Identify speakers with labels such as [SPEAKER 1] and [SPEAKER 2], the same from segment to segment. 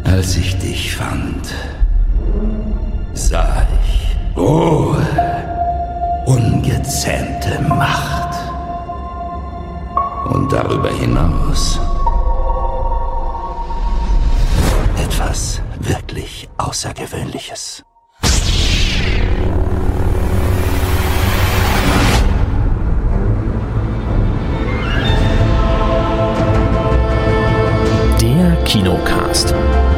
[SPEAKER 1] Als ich dich fand, sah ich Ruhe, ungezähmte Macht und darüber hinaus etwas wirklich Außergewöhnliches.
[SPEAKER 2] Der Kinocast.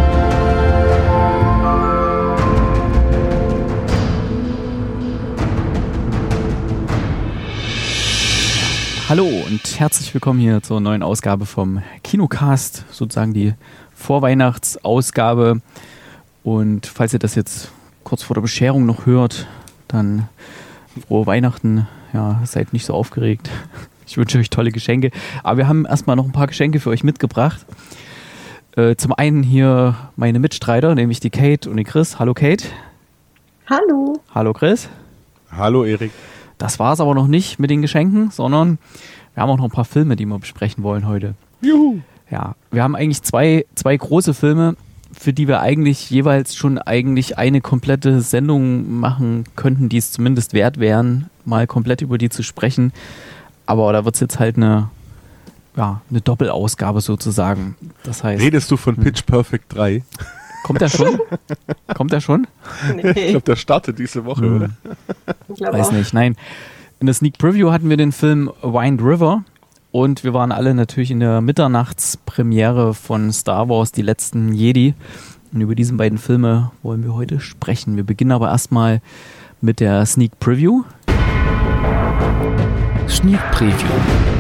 [SPEAKER 3] Hallo und herzlich willkommen hier zur neuen Ausgabe vom Kinocast, sozusagen die Vorweihnachtsausgabe. Und falls ihr das jetzt kurz vor der Bescherung noch hört, dann frohe Weihnachten. Ja, seid nicht so aufgeregt. Ich wünsche euch tolle Geschenke. Aber wir haben erstmal noch ein paar Geschenke für euch mitgebracht. Zum einen hier meine Mitstreiter, nämlich die Kate und die Chris. Hallo Kate.
[SPEAKER 4] Hallo.
[SPEAKER 3] Hallo Chris.
[SPEAKER 5] Hallo Erik.
[SPEAKER 3] Das war es aber noch nicht mit den Geschenken, sondern wir haben auch noch ein paar Filme, die wir besprechen wollen heute.
[SPEAKER 5] Juhu.
[SPEAKER 3] Ja, wir haben eigentlich zwei große Filme, für die wir eigentlich jeweils schon eine komplette Sendung machen könnten, die es zumindest wert wären, mal komplett über die zu sprechen. Aber da wird es jetzt halt eine Doppelausgabe sozusagen. Das heißt,
[SPEAKER 5] redest du von Pitch Perfect 3?
[SPEAKER 3] Kommt der schon? Kommt der schon?
[SPEAKER 4] Nee.
[SPEAKER 5] Ich glaube, der startet diese Woche, oder?
[SPEAKER 4] Ich glaube
[SPEAKER 3] Weiß
[SPEAKER 4] auch.
[SPEAKER 3] nicht, nein. In der Sneak Preview hatten wir den Film Wind River und wir waren alle natürlich in der Mitternachtspremiere von Star Wars, die letzten Jedi. Und über diese beiden Filme wollen wir heute sprechen. Wir beginnen aber erstmal mit der Sneak Preview.
[SPEAKER 2] Sneak Preview.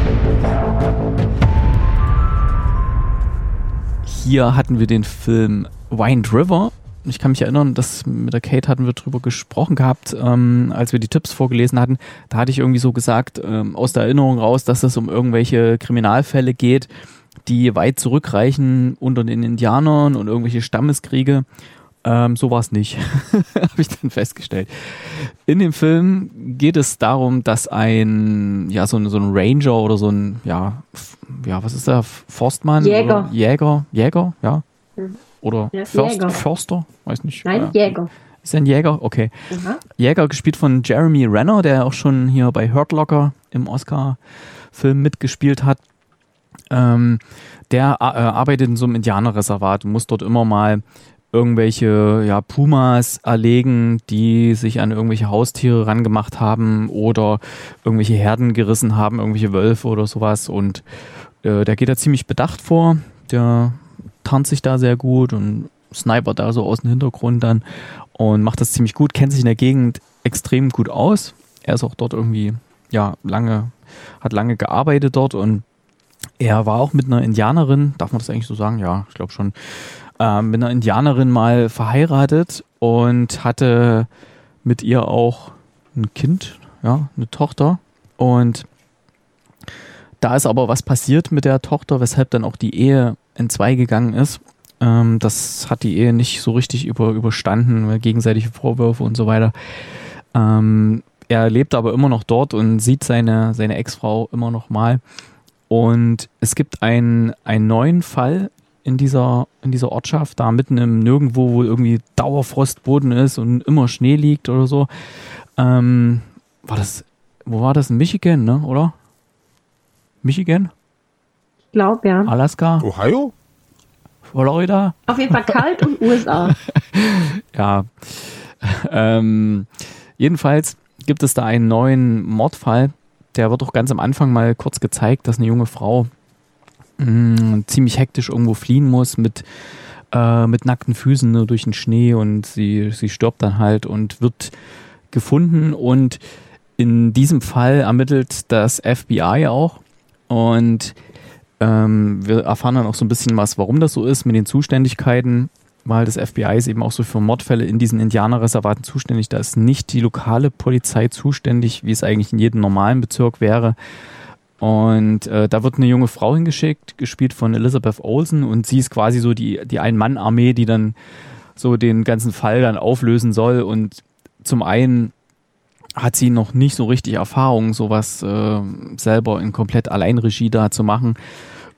[SPEAKER 3] Hier hatten wir den Film Wind River. Ich kann mich erinnern, dass mit der Kate hatten wir drüber gesprochen gehabt, als wir die Tipps vorgelesen hatten. Da hatte ich irgendwie so gesagt, aus der Erinnerung raus, dass es um irgendwelche Kriminalfälle geht, die weit zurückreichen unter den Indianern und irgendwelche Stammeskriege. So war es nicht, habe ich dann festgestellt. In dem Film geht es darum, dass so ein Ranger oder so ein, was ist der? Forstmann?
[SPEAKER 4] Jäger.
[SPEAKER 3] Oder Jäger, ja. Oder
[SPEAKER 4] Ja, Jäger.
[SPEAKER 3] Förster, weiß nicht.
[SPEAKER 4] Nein, Jäger.
[SPEAKER 3] Ist er ein Jäger? Okay.
[SPEAKER 4] Aha.
[SPEAKER 3] Jäger, gespielt von Jeremy Renner, der auch schon hier bei Hurt Locker im Oscar-Film mitgespielt hat. Der arbeitet in so einem Indianerreservat und muss dort immer mal irgendwelche Pumas erlegen, die sich an irgendwelche Haustiere rangemacht haben oder irgendwelche Herden gerissen haben, irgendwelche Wölfe oder sowas. Und der geht da ziemlich bedacht vor. Der tarnt sich da sehr gut und snipert da so aus dem Hintergrund dann und macht das ziemlich gut, kennt sich in der Gegend extrem gut aus. Er ist auch dort irgendwie, hat lange gearbeitet dort und er war auch mit einer Indianerin, darf man das eigentlich so sagen? Ja, ich glaube schon. Mit einer Indianerin mal verheiratet und hatte mit ihr auch ein Kind, eine Tochter. Und da ist aber was passiert mit der Tochter, weshalb dann auch die Ehe entzwei gegangen ist. Das hat die Ehe nicht so richtig überstanden, gegenseitige Vorwürfe und so weiter. Er lebt aber immer noch dort und sieht seine Ex-Frau immer noch mal. Und es gibt einen neuen Fall in dieser Ortschaft, da mitten im Nirgendwo, wo irgendwie Dauerfrostboden ist und immer Schnee liegt oder so. Wo war das? In Michigan, ne, oder? Michigan?
[SPEAKER 4] Ich glaube, ja.
[SPEAKER 3] Alaska?
[SPEAKER 5] Ohio?
[SPEAKER 3] Florida?
[SPEAKER 4] Auf jeden Fall kalt und USA.
[SPEAKER 3] Ja. Jedenfalls gibt es da einen neuen Mordfall. Der wird auch ganz am Anfang mal kurz gezeigt, dass eine junge Frau ziemlich hektisch irgendwo fliehen muss mit nackten Füßen nur durch den Schnee und sie stirbt dann halt und wird gefunden und in diesem Fall ermittelt das FBI auch und wir erfahren dann auch so ein bisschen warum das so ist mit den Zuständigkeiten, weil das FBI ist eben auch so für Mordfälle in diesen Indianerreservaten zuständig. Da ist nicht die lokale Polizei zuständig, wie es eigentlich in jedem normalen Bezirk wäre. Und da wird eine junge Frau hingeschickt, gespielt von Elizabeth Olsen und sie ist quasi so die Ein-Mann-Armee, die dann so den ganzen Fall dann auflösen soll und zum einen hat sie noch nicht so richtig Erfahrung, sowas selber in komplett Alleinregie da zu machen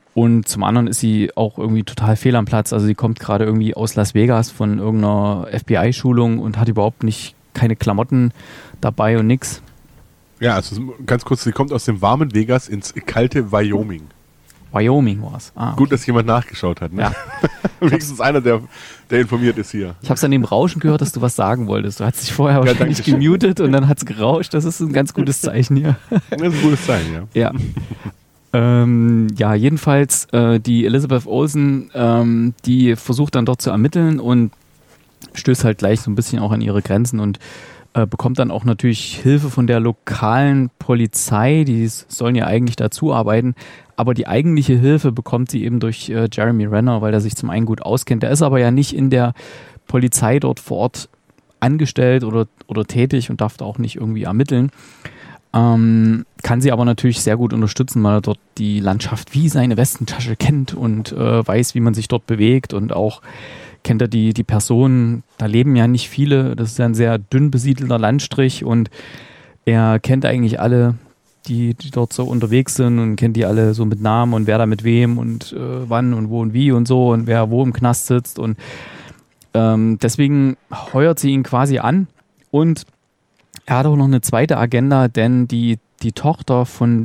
[SPEAKER 3] Und zum anderen ist sie auch irgendwie total fehl am Platz. Also sie kommt gerade irgendwie aus Las Vegas von irgendeiner FBI-Schulung und hat überhaupt keine Klamotten dabei und nix.
[SPEAKER 5] Ja, also ganz kurz, sie kommt aus dem warmen Vegas ins kalte Wyoming.
[SPEAKER 3] Wyoming war es. Ah, okay.
[SPEAKER 5] Gut, dass jemand nachgeschaut hat. Ne?
[SPEAKER 3] Ja.
[SPEAKER 5] Wenigstens einer, der informiert ist hier.
[SPEAKER 3] Ich habe es an dem Rauschen gehört, dass du was sagen wolltest. Du hast dich vorher wahrscheinlich
[SPEAKER 5] danke schön.
[SPEAKER 3] gemutet und dann hat es gerauscht. Das ist ein ganz gutes Zeichen hier.
[SPEAKER 5] Das ist ein gutes Zeichen, ja.
[SPEAKER 3] Ja. Jedenfalls die Elizabeth Olsen, die versucht dann dort zu ermitteln und stößt halt gleich so ein bisschen auch an ihre Grenzen und bekommt dann auch natürlich Hilfe von der lokalen Polizei, die sollen ja eigentlich dazu arbeiten, aber die eigentliche Hilfe bekommt sie eben durch Jeremy Renner, weil er sich zum einen gut auskennt. Der ist aber ja nicht in der Polizei dort vor Ort angestellt oder tätig und darf da auch nicht irgendwie ermitteln. Kann sie aber natürlich sehr gut unterstützen, weil er dort die Landschaft wie seine Westentasche kennt und weiß, wie man sich dort bewegt und auch kennt er die Personen. Da leben ja nicht viele, das ist ja ein sehr dünn besiedelter Landstrich und er kennt eigentlich alle, die dort so unterwegs sind und kennt die alle so mit Namen und wer da mit wem und wann und wo und wie und so und wer wo im Knast sitzt und deswegen heuert sie ihn quasi an und er hat auch noch eine zweite Agenda, denn die Tochter von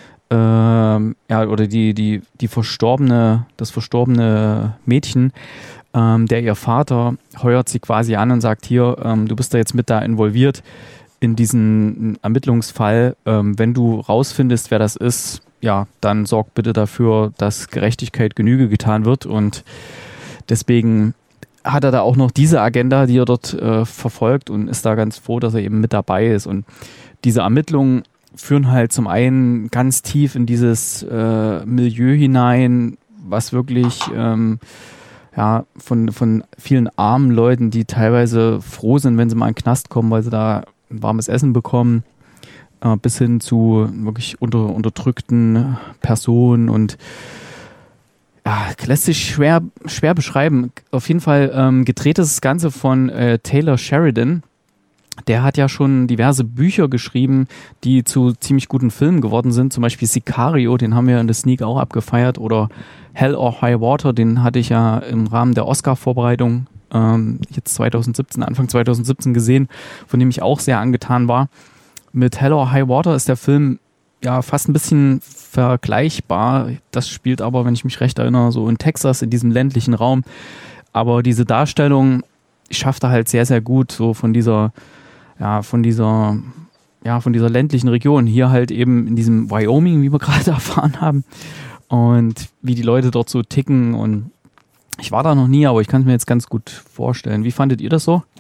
[SPEAKER 3] oder das verstorbene Mädchen, der ihr Vater heuert sie quasi an und sagt, hier, du bist da jetzt mit da involviert in diesen Ermittlungsfall. Wenn du rausfindest, wer das ist, ja, dann sorg bitte dafür, dass Gerechtigkeit Genüge getan wird. Und deswegen hat er da auch noch diese Agenda, die er dort verfolgt und ist da ganz froh, dass er eben mit dabei ist. Und diese Ermittlungen führen halt zum einen ganz tief in dieses Milieu hinein, was wirklich von vielen armen Leuten, die teilweise froh sind, wenn sie mal in den Knast kommen, weil sie da warmes Essen bekommen, bis hin zu wirklich unterdrückten Personen und ja, lässt sich schwer beschreiben. Auf jeden Fall gedreht ist das Ganze von Taylor Sheridan. Der hat ja schon diverse Bücher geschrieben, die zu ziemlich guten Filmen geworden sind. Zum Beispiel Sicario, den haben wir in der Sneak auch abgefeiert. Oder Hell or High Water, den hatte ich ja im Rahmen der Oscar-Vorbereitung jetzt Anfang 2017 gesehen, von dem ich auch sehr angetan war. Mit Hell or High Water ist der Film ja fast ein bisschen vergleichbar. Das spielt aber, wenn ich mich recht erinnere, so in Texas, in diesem ländlichen Raum. Aber diese Darstellung schafft er halt sehr, sehr gut, so von dieser ländlichen Region. Hier halt eben in diesem Wyoming, wie wir gerade erfahren haben. Und wie die Leute dort so ticken. Und ich war da noch nie, aber ich kann es mir jetzt ganz gut vorstellen. Wie fandet ihr das so?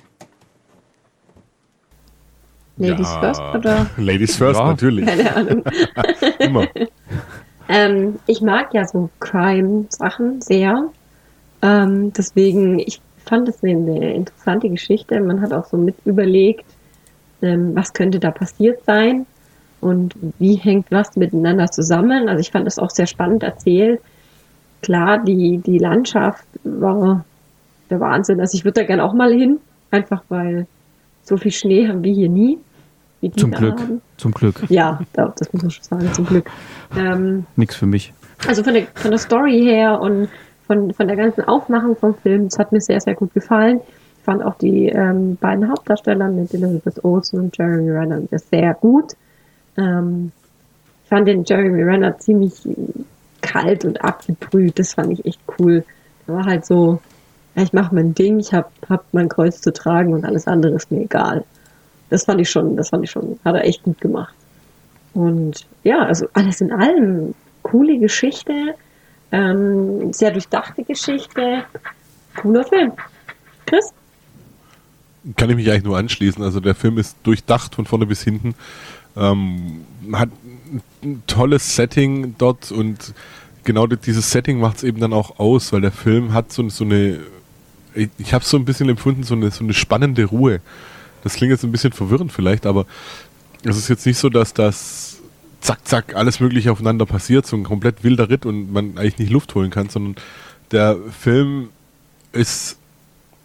[SPEAKER 4] Ladies first, oder?
[SPEAKER 5] Ladies first,
[SPEAKER 3] Ja.
[SPEAKER 5] natürlich.
[SPEAKER 4] Keine Ahnung.
[SPEAKER 5] Immer.
[SPEAKER 4] Ich mag ja so Crime-Sachen sehr. Deswegen, ich fand es eine interessante Geschichte. Man hat auch so mit überlegt, was könnte da passiert sein und wie hängt was miteinander zusammen. Also ich fand das auch sehr spannend erzählt. Klar, die Landschaft war der Wahnsinn. Also ich würde da gerne auch mal hin, einfach weil so viel Schnee haben wir hier nie. Wie die
[SPEAKER 3] Zum
[SPEAKER 4] da
[SPEAKER 3] Glück.
[SPEAKER 4] haben.
[SPEAKER 3] Zum Glück.
[SPEAKER 4] Ja, das muss man schon sagen, zum Glück.
[SPEAKER 3] Nix für mich.
[SPEAKER 4] Also von der Story her und von der ganzen Aufmachung vom Film, das hat mir sehr, sehr gut gefallen. Ich fand auch die beiden Hauptdarsteller mit Elizabeth Olsen und Jeremy Renner sehr gut. Ich fand den Jeremy Renner ziemlich kalt und abgebrüht, das fand ich echt cool. Der war halt so, ja, ich mache mein Ding, ich hab mein Kreuz zu tragen und alles andere ist mir egal. Das fand ich schon, hat er echt gut gemacht. Und ja, also alles in allem, coole Geschichte, sehr durchdachte Geschichte, cooler Film. Chris?
[SPEAKER 5] Kann ich mich eigentlich nur anschließen. Also der Film ist durchdacht von vorne bis hinten. Hat ein tolles Setting dort und genau dieses Setting macht es eben dann auch aus, weil der Film hat so eine, ich habe es so ein bisschen empfunden, so eine spannende Ruhe. Das klingt jetzt ein bisschen verwirrend vielleicht, aber es ist jetzt nicht so, dass das zack, zack, alles mögliche aufeinander passiert, so ein komplett wilder Ritt und man eigentlich nicht Luft holen kann, sondern der Film ist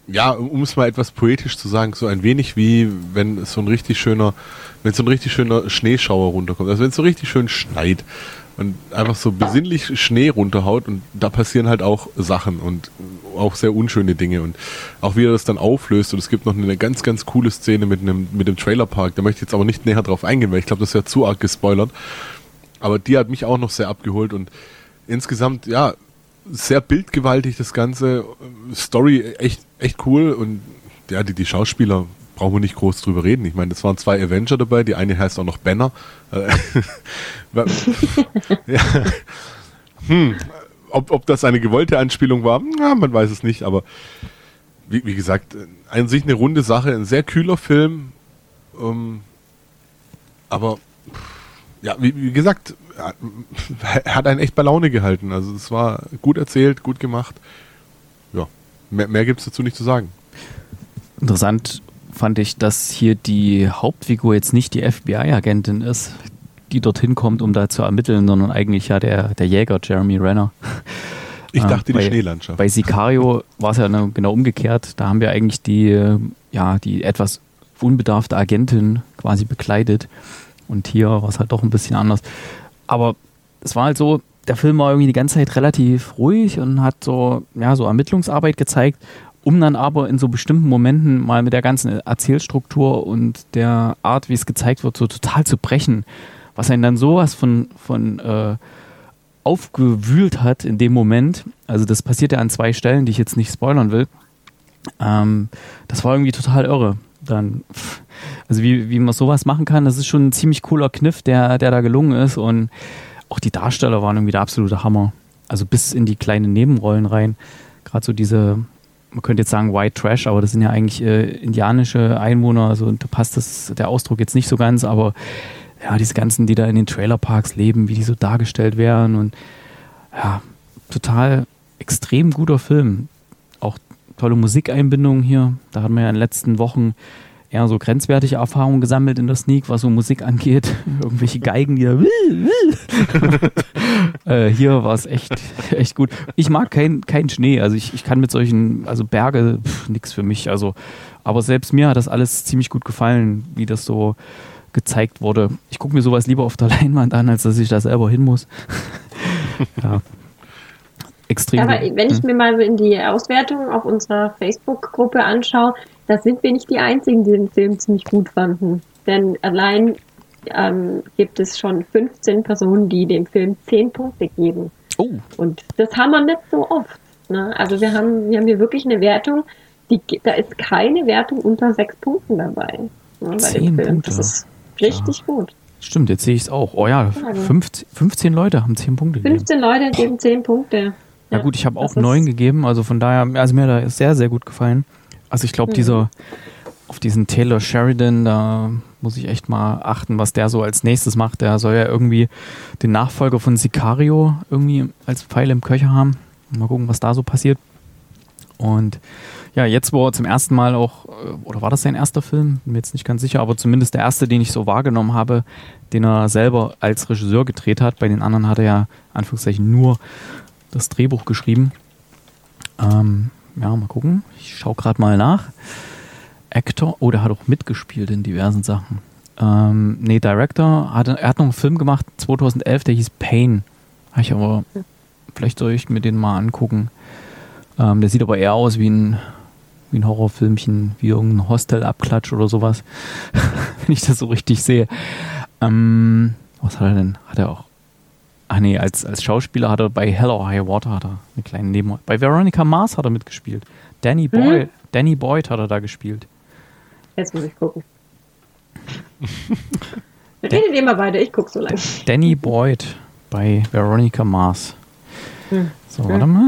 [SPEAKER 5] ja, um es mal etwas poetisch zu sagen, so ein wenig wie wenn so ein richtig schöner Schneeschauer runterkommt. Also wenn es so richtig schön schneit und einfach so besinnlich Schnee runterhaut und da passieren halt auch Sachen und auch sehr unschöne Dinge und auch wie er das dann auflöst und es gibt noch eine ganz, ganz coole Szene mit dem Trailerpark, da möchte ich jetzt aber nicht näher drauf eingehen, weil ich glaube, das wäre zu arg gespoilert, aber die hat mich auch noch sehr abgeholt und insgesamt, ja, sehr bildgewaltig das Ganze, Story echt cool und ja, die Schauspieler brauchen wir nicht groß drüber reden. Ich meine, es waren 2 Avenger dabei, die eine heißt auch noch Banner. Ja. Ob das eine gewollte Anspielung war, na, man weiß es nicht, aber wie gesagt, an sich eine runde Sache, ein sehr kühler Film, aber ja, wie gesagt, hat einen echt bei Laune gehalten. Also es war gut erzählt, gut gemacht. Ja, mehr gibt es dazu nicht zu sagen.
[SPEAKER 3] Interessant fand ich, dass hier die Hauptfigur jetzt nicht die FBI-Agentin ist, die dorthin kommt, um da zu ermitteln, sondern eigentlich ja der Jäger Jeremy Renner.
[SPEAKER 5] Ich dachte die Schneelandschaft.
[SPEAKER 3] Bei Sicario war es ja genau umgekehrt. Da haben wir eigentlich die etwas unbedarfte Agentin quasi bekleidet. Und hier war es halt doch ein bisschen anders. Aber es war halt so, der Film war irgendwie die ganze Zeit relativ ruhig und hat so Ermittlungsarbeit gezeigt, um dann aber in so bestimmten Momenten mal mit der ganzen Erzählstruktur und der Art, wie es gezeigt wird, so total zu brechen. Was einen dann sowas von aufgewühlt hat in dem Moment. Also das passiert ja an 2 Stellen, die ich jetzt nicht spoilern will. Das war irgendwie total irre. Also wie man sowas machen kann, das ist schon ein ziemlich cooler Kniff, der da gelungen ist und auch die Darsteller waren irgendwie der absolute Hammer. Also bis in die kleinen Nebenrollen rein. Gerade so diese, man könnte jetzt sagen White Trash, aber das sind ja eigentlich indianische Einwohner, also da passt der Ausdruck jetzt nicht so ganz, aber ja, diese ganzen, die da in den Trailerparks leben, wie die so dargestellt werden und ja, total extrem guter Film. Auch tolle Musikeinbindungen hier. Da hatten wir ja in den letzten Wochen eher so grenzwertige Erfahrungen gesammelt in der Sneak, was so Musik angeht. Irgendwelche Geigen, die da hier war es echt gut. Ich mag keinen Schnee, also ich kann mit solchen, also Berge, nix für mich. Also, aber selbst mir hat das alles ziemlich gut gefallen, wie das so gezeigt wurde. Ich gucke mir sowas lieber auf der Leinwand an, als dass ich da selber hin muss. Ja. Extrem.
[SPEAKER 4] Aber wenn ich mir mal in die Auswertung auf unserer Facebook-Gruppe anschaue, da sind wir nicht die Einzigen, die den Film ziemlich gut fanden. Denn allein gibt es schon 15 Personen, die dem Film 10 Punkte geben.
[SPEAKER 3] Oh.
[SPEAKER 4] Und das haben wir nicht so oft. Ne? Also wir haben hier wirklich eine Wertung, da ist keine Wertung unter 6 Punkten dabei. Ne, bei
[SPEAKER 3] 10 Punkte.
[SPEAKER 4] Das ist richtig gut.
[SPEAKER 3] Stimmt, jetzt sehe ich es auch. Oh ja, 15 Leute haben 10 Punkte gegeben. 15 Leute
[SPEAKER 4] geben 10 Punkte.
[SPEAKER 3] Ja gut, ich habe auch 9 gegeben, also von daher, also mir da sehr, sehr gut gefallen. Also ich glaube, auf diesen Taylor Sheridan, da muss ich echt mal achten, was der so als nächstes macht. Der soll ja irgendwie den Nachfolger von Sicario irgendwie als Pfeil im Köcher haben. Mal gucken, was da so passiert. Und ja, jetzt, wo er zum ersten Mal auch, oder war das sein erster Film? Bin mir jetzt nicht ganz sicher, aber zumindest der erste, den ich so wahrgenommen habe, den er selber als Regisseur gedreht hat. Bei den anderen hat er ja, Anführungszeichen, nur das Drehbuch geschrieben. Ja, mal gucken. Ich schaue gerade mal nach. Actor, der hat auch mitgespielt in diversen Sachen. Director, er hat noch einen Film gemacht, 2011, der hieß Pain. Vielleicht soll ich mir den mal angucken. Der sieht aber eher aus wie ein Horrorfilmchen, wie irgendein Hostel-Abklatsch oder sowas. Wenn ich das so richtig sehe. Was hat er denn? Hat er auch als Schauspieler hat er bei Hell or High Water eine kleine Nebenrolle. Bei Veronica Mars hat er mitgespielt. Danny Boyd hat er da gespielt.
[SPEAKER 4] Jetzt muss ich gucken. Redet ihr mal weiter, ich gucke so lange.
[SPEAKER 3] Danny Boyd bei Veronica Mars. So, warte mal.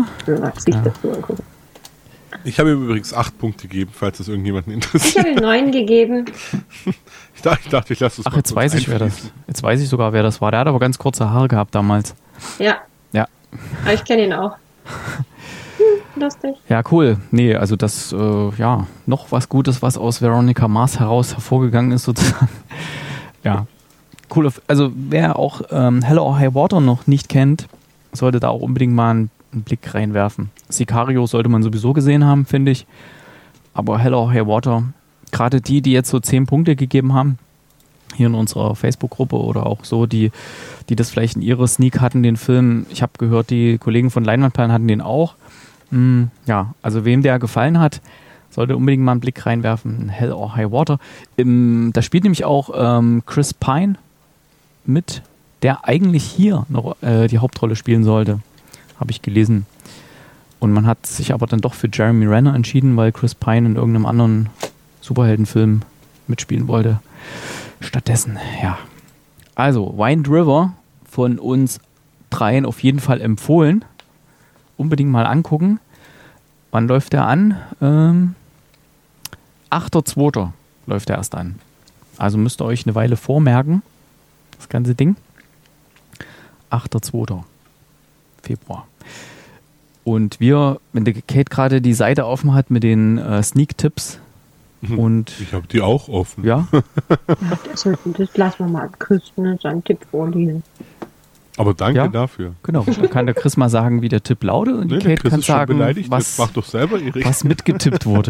[SPEAKER 5] Ich habe ihm übrigens 8 Punkte gegeben, falls das irgendjemanden interessiert.
[SPEAKER 4] Ich habe ihm 9 gegeben.
[SPEAKER 5] Ich dachte, ich lasse es mal.
[SPEAKER 3] Ach, jetzt weiß ich, wer das. Jetzt weiß ich sogar, wer das war. Der hat aber ganz kurze Haare gehabt damals.
[SPEAKER 4] Ja.
[SPEAKER 3] Ja.
[SPEAKER 4] Aber ich kenne ihn auch. Lustig.
[SPEAKER 3] Ja, cool. Nee, also das, noch was Gutes, was aus Veronica Mars heraus hervorgegangen ist, sozusagen. Ja. Cool. Also, wer auch Hell or High Water noch nicht kennt, sollte da auch unbedingt mal einen Blick reinwerfen. Sicario sollte man sowieso gesehen haben, finde ich. aber Hell or High Water, gerade die jetzt so 10 Punkte gegeben haben, hier in unserer Facebook-Gruppe oder auch so, die das vielleicht in ihrer Sneak hatten, den Film. Ich habe gehört, die Kollegen von Leinwandperlen hatten den auch. Ja, also wem der gefallen hat, sollte unbedingt mal einen Blick reinwerfen. Hell or High Water. Da spielt nämlich auch Chris Pine mit, der eigentlich hier noch die Hauptrolle spielen sollte. Habe ich gelesen. Und man hat sich aber dann doch für Jeremy Renner entschieden, weil Chris Pine in irgendeinem anderen Superheldenfilm mitspielen wollte. Stattdessen, ja. Also, Wind River von uns 3 auf jeden Fall empfohlen. Unbedingt mal angucken. Wann läuft der an? 8.2. läuft der erst an. Also müsst ihr euch eine Weile vormerken, das ganze Ding. 8.2. Februar. Und wenn der Kate gerade die Seite offen hat mit den Sneak-Tipps. Und
[SPEAKER 5] ich habe die auch offen.
[SPEAKER 3] Ja.
[SPEAKER 4] Das lassen wir mal an Chris seinen Tipp vorlesen.
[SPEAKER 5] Aber danke dafür.
[SPEAKER 3] Genau, dann kann der Chris mal sagen, wie der Tipp lautet. Und die Kate kann sagen,
[SPEAKER 5] mach doch selber, Erik.
[SPEAKER 3] Was mitgetippt wurde.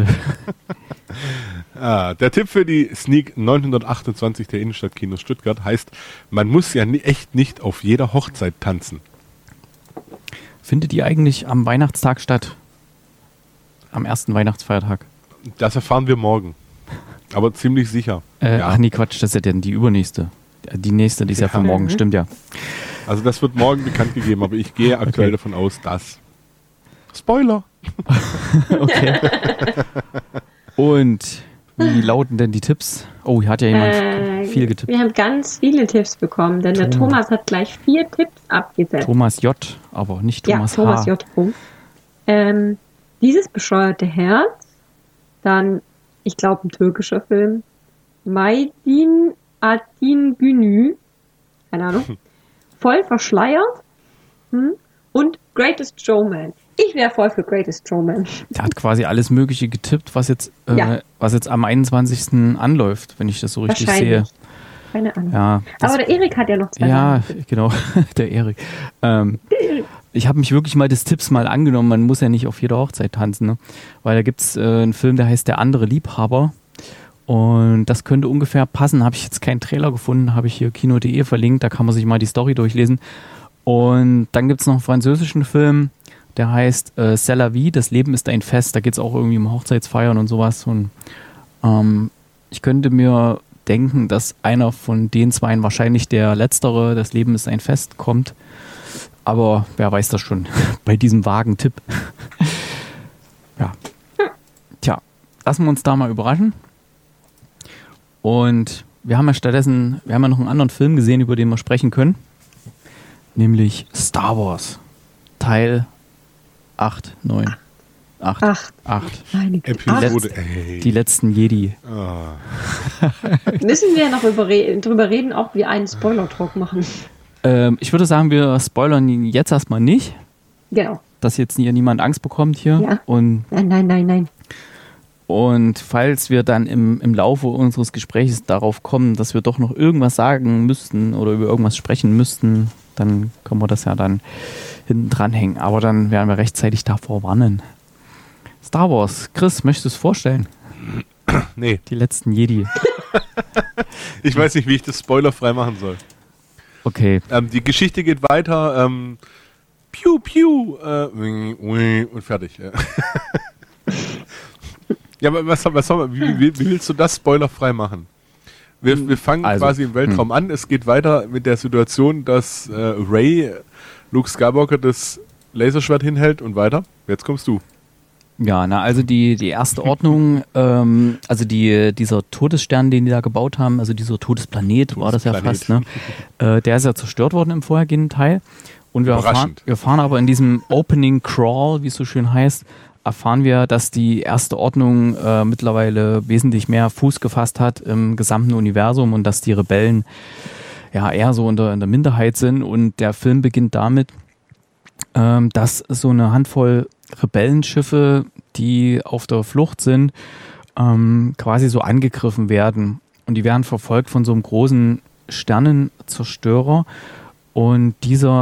[SPEAKER 5] Der Tipp für die Sneak 928 der Innenstadtkinos Stuttgart heißt, man muss ja echt nicht auf jeder Hochzeit tanzen.
[SPEAKER 3] Findet die eigentlich am Weihnachtstag statt? Am ersten Weihnachtsfeiertag?
[SPEAKER 5] Das erfahren wir morgen. Aber ziemlich sicher.
[SPEAKER 3] Ach nee, Quatsch, das ist ja dann die übernächste. Die nächste, die ist ja für morgen, stimmt ja.
[SPEAKER 5] Also das wird morgen bekannt gegeben, aber ich gehe aktuell davon aus, dass... Spoiler!
[SPEAKER 3] Okay. Und wie lauten denn die Tipps? Oh, hier hat ja jemand viel getippt.
[SPEAKER 4] Wir haben ganz viele Tipps bekommen, denn der Thomas hat gleich 4 Tipps abgesetzt.
[SPEAKER 3] Thomas J., aber nicht Thomas H.
[SPEAKER 4] Thomas J. Dieses bescheuerte Herz, dann, ich glaube, ein türkischer Film, Maydin Atin Günü, keine Ahnung, voll verschleiert und Greatest Showman. Ich wäre voll für Greatest Showman.
[SPEAKER 3] Der hat quasi alles Mögliche getippt, was jetzt am 21. anläuft, wenn ich das so richtig sehe.
[SPEAKER 4] Keine Ahnung.
[SPEAKER 3] Ja,
[SPEAKER 4] aber der Erik hat ja noch 2
[SPEAKER 3] Ja, genau, der Erik. Ich habe mich wirklich mal des Tipps mal angenommen, man muss ja nicht auf jeder Hochzeit tanzen, ne? Weil da gibt es einen Film, der heißt Der andere Liebhaber. Und das könnte ungefähr passen. Habe ich jetzt keinen Trailer gefunden, habe ich hier kino.de verlinkt, da kann man sich mal die Story durchlesen. Und dann gibt es noch einen französischen Film, der heißt C'est la vie, das Leben ist ein Fest. Da geht es auch irgendwie um Hochzeitsfeiern und sowas. Und ich könnte mir denken, dass einer von den 2 wahrscheinlich der letztere, das Leben ist ein Fest, kommt. Aber wer weiß das schon bei diesem vagen Tipp. Ja. Tja, lassen wir uns da mal überraschen. Und wir haben ja noch einen anderen Film gesehen, über den wir sprechen können. Nämlich Star Wars. Teil 8, 9. 8.
[SPEAKER 5] Episode,
[SPEAKER 3] die letzten Jedi.
[SPEAKER 4] Müssen wir noch drüber reden, ob wir einen Spoiler-Talk machen?
[SPEAKER 3] Ich würde sagen, wir spoilern ihn jetzt erstmal nicht.
[SPEAKER 4] Genau.
[SPEAKER 3] Dass jetzt hier niemand Angst bekommt hier.
[SPEAKER 4] Ja.
[SPEAKER 3] Und
[SPEAKER 4] Nein.
[SPEAKER 3] Und falls wir dann im Laufe unseres Gesprächs darauf kommen, dass wir doch noch irgendwas sagen müssten oder über irgendwas sprechen müssten, dann können wir das ja dann hinten dranhängen. Aber dann werden wir rechtzeitig davor warnen. Star Wars. Chris, möchtest du es vorstellen?
[SPEAKER 5] Nee.
[SPEAKER 3] Die letzten Jedi.
[SPEAKER 5] Ich weiß nicht, wie ich das spoilerfrei machen soll.
[SPEAKER 3] Okay.
[SPEAKER 5] Die Geschichte geht weiter. Piu, piu. Und fertig. Ja, aber wie willst du das spoilerfrei machen? Wir fangen quasi im Weltraum an. Es geht weiter mit der Situation, dass Rey Luke Skywalker das Laserschwert hinhält und weiter. Jetzt kommst du.
[SPEAKER 3] Ja, also die erste Ordnung, also dieser Todesstern, den die da gebaut haben, also dieser Todesplanet, war das ja fast, ne? Der ist ja zerstört worden im vorhergehenden Teil. Und wir erfahren aber in diesem Opening Crawl, wie es so schön heißt, erfahren wir, dass die erste Ordnung mittlerweile wesentlich mehr Fuß gefasst hat im gesamten Universum und dass die Rebellen ja eher so in der Minderheit sind. Und der Film beginnt damit, dass so eine Handvoll Rebellenschiffe, die auf der Flucht sind, quasi so angegriffen werden. Und die werden verfolgt von so einem großen Sternenzerstörer. Und dieser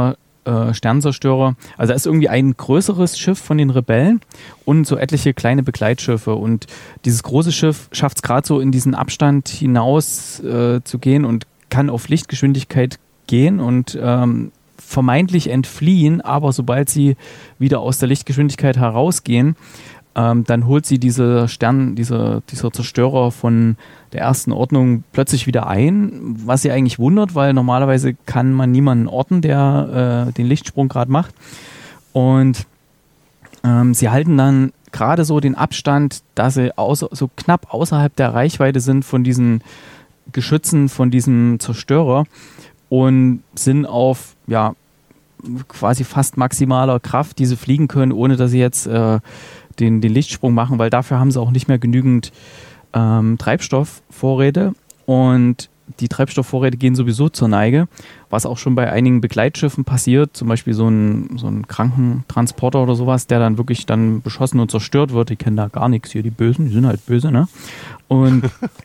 [SPEAKER 3] Sternzerstörer. Also da ist irgendwie ein größeres Schiff von den Rebellen und so etliche kleine Begleitschiffe. Und dieses große Schiff schafft es gerade so in diesen Abstand hinaus zu gehen und kann auf Lichtgeschwindigkeit gehen und vermeintlich entfliehen, aber sobald sie wieder aus der Lichtgeschwindigkeit herausgehen, dann holt sie dieser Zerstörer von der ersten Ordnung plötzlich wieder ein, was sie eigentlich wundert, weil normalerweise kann man niemanden orten, der den Lichtsprung gerade macht. Und sie halten dann gerade so den Abstand, dass sie so knapp außerhalb der Reichweite sind von diesen Geschützen, von diesem Zerstörer und sind auf quasi fast maximaler Kraft, die sie fliegen können, ohne dass sie jetzt den Lichtsprung machen, weil dafür haben sie auch nicht mehr genügend Treibstoffvorräte und die Treibstoffvorräte gehen sowieso zur Neige, was auch schon bei einigen Begleitschiffen passiert, zum Beispiel so ein Krankentransporter oder sowas, der dann wirklich dann beschossen und zerstört wird. Die kennen da gar nichts hier, die Bösen, die sind halt böse, ne? Und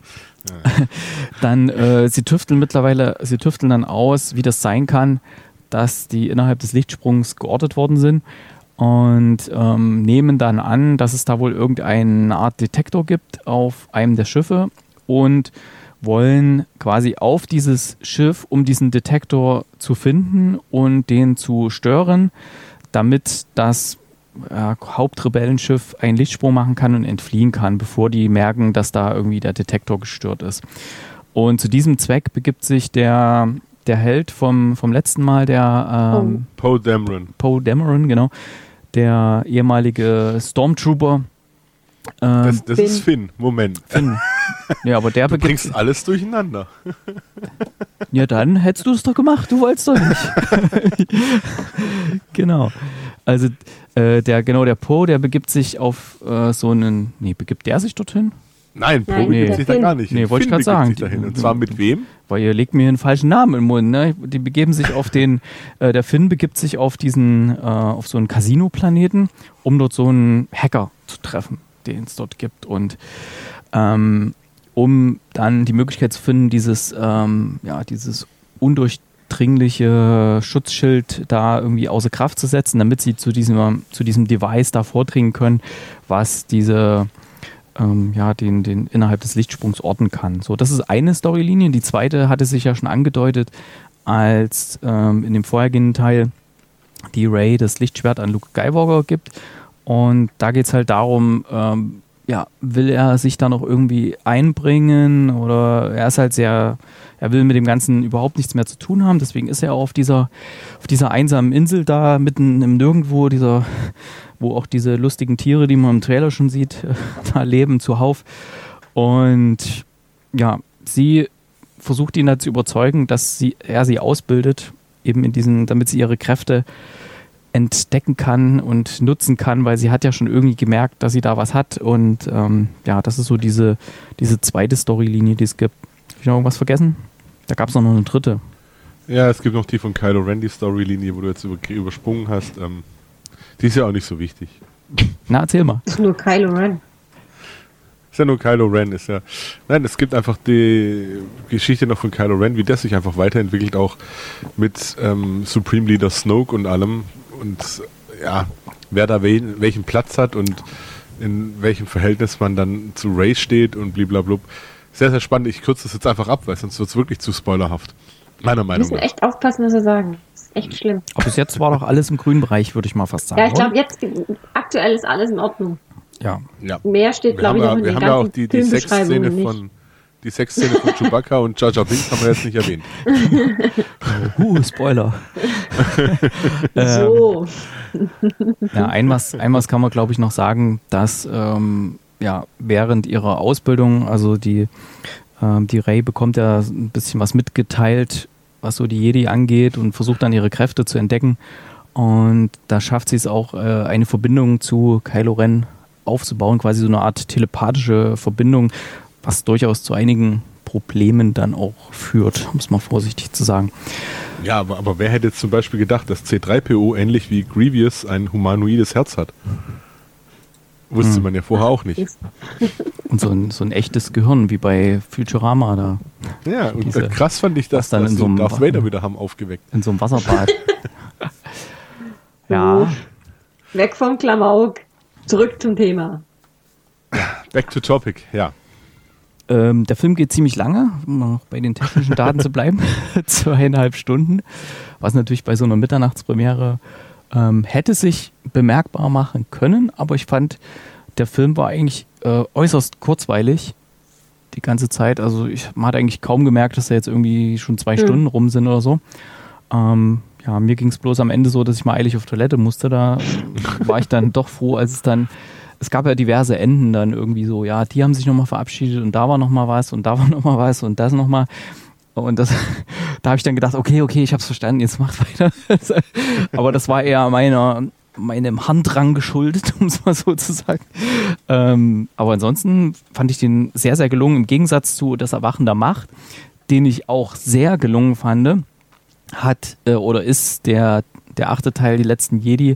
[SPEAKER 3] dann, sie tüfteln dann aus, wie das sein kann, dass die innerhalb des Lichtsprungs geortet worden sind und nehmen dann an, dass es da wohl irgendeine Art Detektor gibt auf einem der Schiffe und wollen quasi auf dieses Schiff, um diesen Detektor zu finden und den zu stören, damit das Hauptrebellenschiff einen Lichtsprung machen kann und entfliehen kann, bevor die merken, dass da irgendwie der Detektor gestört ist. Und zu diesem Zweck begibt sich der Held vom letzten Mal, der
[SPEAKER 5] Poe Dameron.
[SPEAKER 3] Poe Dameron, genau. Der ehemalige Stormtrooper.
[SPEAKER 5] Das ist Finn. Moment.
[SPEAKER 3] Finn. Ja, aber der
[SPEAKER 5] du bringst alles durcheinander.
[SPEAKER 3] Ja, dann hättest du es doch gemacht. Du wolltest doch nicht. Genau. Also der Poe, der begibt sich auf begibt der sich dorthin?
[SPEAKER 5] Nein, Poe begibt sich da gar nicht.
[SPEAKER 3] Nee, wollte ich gerade sagen.
[SPEAKER 5] Und zwar mit wem?
[SPEAKER 3] Weil ihr legt mir einen falschen Namen im Mund. Ne? Die begeben sich auf der Finn begibt sich auf auf so einen Casino-Planeten, um dort so einen Hacker zu treffen, den es dort gibt. Und um dann die Möglichkeit zu finden, dieses undurchdringliche Schutzschild da irgendwie außer Kraft zu setzen, damit sie zu diesem Device da vordringen können, was den innerhalb des Lichtsprungs orten kann. So, das ist eine Storylinie. Die zweite hatte sich ja schon angedeutet, als in dem vorhergehenden Teil die Rey das Lichtschwert an Luke Skywalker gibt. Und da geht es halt darum, will er sich da noch irgendwie einbringen oder er ist halt er will mit dem Ganzen überhaupt nichts mehr zu tun haben. Deswegen ist er auch auf dieser einsamen Insel da mitten im Nirgendwo, wo auch diese lustigen Tiere, die man im Trailer schon sieht, da leben zuhauf. Und ja, sie versucht ihn da zu überzeugen, dass er sie ausbildet, eben damit sie ihre Kräfte entdecken kann und nutzen kann, weil sie hat ja schon irgendwie gemerkt, dass sie da was hat. Und das ist so diese zweite Storylinie, die es gibt. Habe ich noch irgendwas vergessen? Da gab es noch eine dritte.
[SPEAKER 5] Ja, es gibt noch die von Kylo Ren, die Storylinie, wo du jetzt übersprungen hast. Die ist ja auch nicht so wichtig.
[SPEAKER 3] Na, erzähl mal.
[SPEAKER 4] Ist nur Kylo Ren.
[SPEAKER 5] Ist ja nur Kylo Ren. Nein, es gibt einfach die Geschichte noch von Kylo Ren, wie der sich einfach weiterentwickelt, auch mit Supreme Leader Snoke und allem. Und ja, wer da welchen Platz hat und in welchem Verhältnis man dann zu Rey steht und bliblablub. Sehr, sehr spannend. Ich kürze das jetzt einfach ab, weil sonst wird es wirklich zu spoilerhaft. Meiner Meinung nach.
[SPEAKER 4] Wir müssen echt aufpassen, was wir sagen. Das ist echt schlimm.
[SPEAKER 3] Aber bis jetzt war doch alles im grünen Bereich, würde ich mal fast sagen.
[SPEAKER 4] Ja, ich glaube, jetzt aktuell ist alles in Ordnung.
[SPEAKER 3] Ja.
[SPEAKER 4] Mehr steht, glaube ich, noch in
[SPEAKER 5] wir
[SPEAKER 4] den
[SPEAKER 5] haben ja auch die
[SPEAKER 4] Filmbeschreibungen
[SPEAKER 5] Sexszene von Chewbacca und Jar Jar Binks haben wir jetzt nicht erwähnt.
[SPEAKER 3] Spoiler.
[SPEAKER 4] So.
[SPEAKER 3] Ja, ein was kann man, glaube ich, noch sagen, dass während ihrer Ausbildung, also die Rey bekommt ja ein bisschen was mitgeteilt, was so die Jedi angeht und versucht dann ihre Kräfte zu entdecken. Und da schafft sie es auch, eine Verbindung zu Kylo Ren aufzubauen, quasi so eine Art telepathische Verbindung, was durchaus zu einigen Problemen dann auch führt, um es mal vorsichtig zu sagen.
[SPEAKER 5] Ja, aber wer hätte jetzt zum Beispiel gedacht, dass C-3PO ähnlich wie Grievous ein humanoides Herz hat? Wusste man ja vorher auch nicht.
[SPEAKER 3] Und so ein echtes Gehirn, wie bei Futurama da.
[SPEAKER 5] Ja, und krass fand ich das,
[SPEAKER 3] dann
[SPEAKER 5] dass
[SPEAKER 3] in so einem
[SPEAKER 5] Darth Vader wieder haben aufgeweckt.
[SPEAKER 3] In so einem Wasserbad. Ja.
[SPEAKER 4] Weg vom Klamauk, zurück zum Thema.
[SPEAKER 5] Back to topic, ja.
[SPEAKER 3] Der Film geht ziemlich lange, um noch bei den technischen Daten zu bleiben. 2,5 Stunden, was natürlich bei so einer Mitternachtspremiere hätte sich bemerkbar machen können, aber ich fand, der Film war eigentlich äußerst kurzweilig die ganze Zeit. Also man hat eigentlich kaum gemerkt, dass da jetzt irgendwie schon 2 Stunden rum sind oder so. Ja, mir ging es bloß am Ende so, dass ich mal eilig auf Toilette musste. Da war ich dann doch froh, als es gab ja diverse Enden dann irgendwie so, ja, die haben sich nochmal verabschiedet und da war nochmal was und da war nochmal was und das nochmal. Und da habe ich dann gedacht, okay, ich habe es verstanden, jetzt macht weiter. Aber das war eher meinem Handrang geschuldet, um es mal so zu sagen. Aber ansonsten fand ich den sehr, sehr gelungen, im Gegensatz zu Das Erwachen der Macht, den ich auch sehr gelungen fand, ist der 8. Teil, Die letzten Jedi,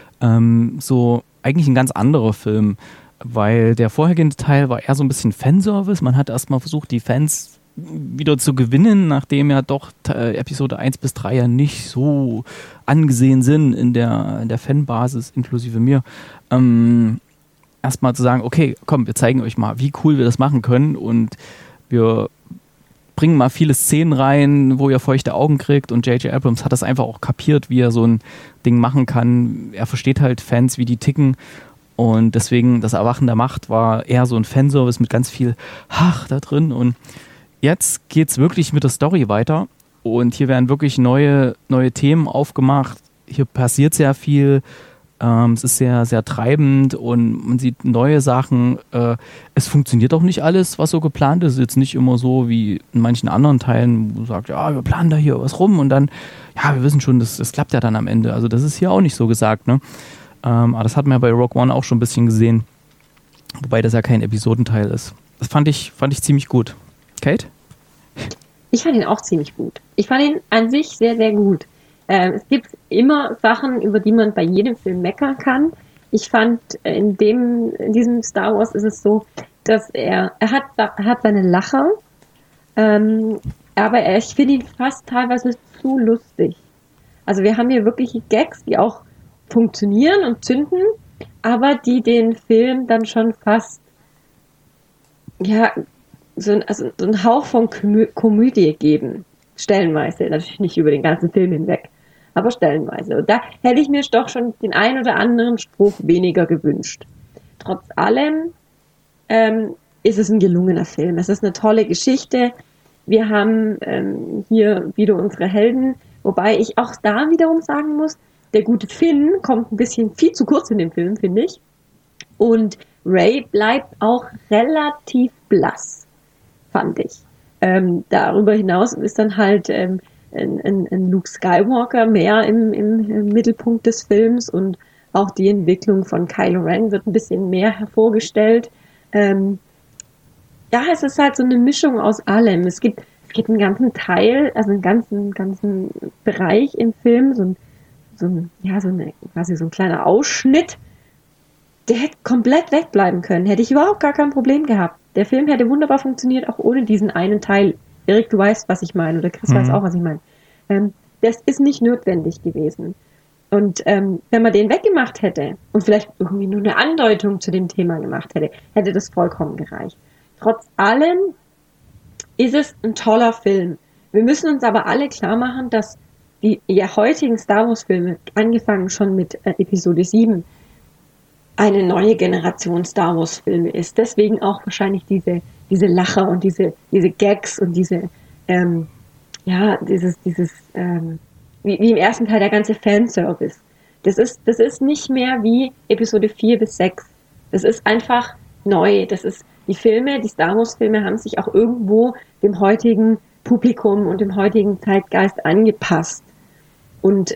[SPEAKER 3] so eigentlich ein ganz anderer Film, weil der vorhergehende Teil war eher so ein bisschen Fanservice. Man hat erstmal versucht, die Fans wieder zu gewinnen, nachdem ja doch Episode 1 bis 3 ja nicht so angesehen sind in der Fanbasis, inklusive mir. Erstmal zu sagen, okay, komm, wir zeigen euch mal, wie cool wir das machen können und wir bringen mal viele Szenen rein, wo ihr feuchte Augen kriegt und J.J. Abrams hat das einfach auch kapiert, wie er so ein Ding machen kann. Er versteht halt Fans, wie die ticken und deswegen Das Erwachen der Macht war eher so ein Fanservice mit ganz viel da drin und jetzt geht's wirklich mit der Story weiter und hier werden wirklich neue Themen aufgemacht. Hier passiert sehr viel. Es ist sehr, sehr treibend und man sieht neue Sachen. Es funktioniert auch nicht alles, was so geplant ist. Jetzt nicht immer so wie in manchen anderen Teilen, wo man sagt, ja, wir planen da hier was rum und dann, ja, wir wissen schon, das klappt ja dann am Ende. Also das ist hier auch nicht so gesagt, ne? Aber das hat man ja bei Rogue One auch schon ein bisschen gesehen. Wobei das ja kein Episodenteil ist. Das fand ich ziemlich gut. Kate?
[SPEAKER 4] Ich fand ihn auch ziemlich gut. Ich fand ihn an sich sehr, sehr gut. Es gibt immer Sachen, über die man bei jedem Film meckern kann. Ich fand, in diesem Star Wars ist es so, dass er hat seine Lacher, aber ich finde ihn fast teilweise zu lustig. Also wir haben hier wirklich Gags, die auch funktionieren und zünden, aber die den Film dann schon fast, ja, so ein Hauch von Komödie geben. Stellenweise, natürlich nicht über den ganzen Film hinweg, aber stellenweise. Und da hätte ich mir doch schon den ein oder anderen Spruch weniger gewünscht. Trotz allem ist es ein gelungener Film. Es ist eine tolle Geschichte. Wir haben hier wieder unsere Helden, wobei ich auch da wiederum sagen muss, der gute Finn kommt ein bisschen viel zu kurz in dem Film, finde ich. Und Rey bleibt auch relativ blass, fand ich. Darüber hinaus ist dann halt ein Luke Skywalker mehr im Mittelpunkt des Films und auch die Entwicklung von Kylo Ren wird ein bisschen mehr hervorgestellt. Ja, es ist halt so eine Mischung aus allem. Es gibt einen ganzen Teil, also einen ganzen Bereich im Film, quasi so ein kleiner Ausschnitt, der hätte komplett wegbleiben können. Hätte ich überhaupt gar kein Problem gehabt. Der Film hätte wunderbar funktioniert, auch ohne diesen einen Teil. Erik, du weißt, was ich meine, oder Chris weiß auch, was ich meine. Das ist nicht notwendig gewesen. Und wenn man den weggemacht hätte und vielleicht irgendwie nur eine Andeutung zu dem Thema gemacht hätte, hätte das vollkommen gereicht. Trotz allem ist es ein toller Film. Wir müssen uns aber alle klar machen, dass die heutigen Star Wars Filme, angefangen schon mit Episode 7, eine neue Generation Star Wars Filme ist. Deswegen auch wahrscheinlich diese Lacher und diese Gags und wie im ersten Teil der ganze Fanservice. Das ist nicht mehr wie Episode 4 bis 6. Das ist einfach neu. Die Star Wars Filme haben sich auch irgendwo dem heutigen Publikum und dem heutigen Zeitgeist angepasst. Und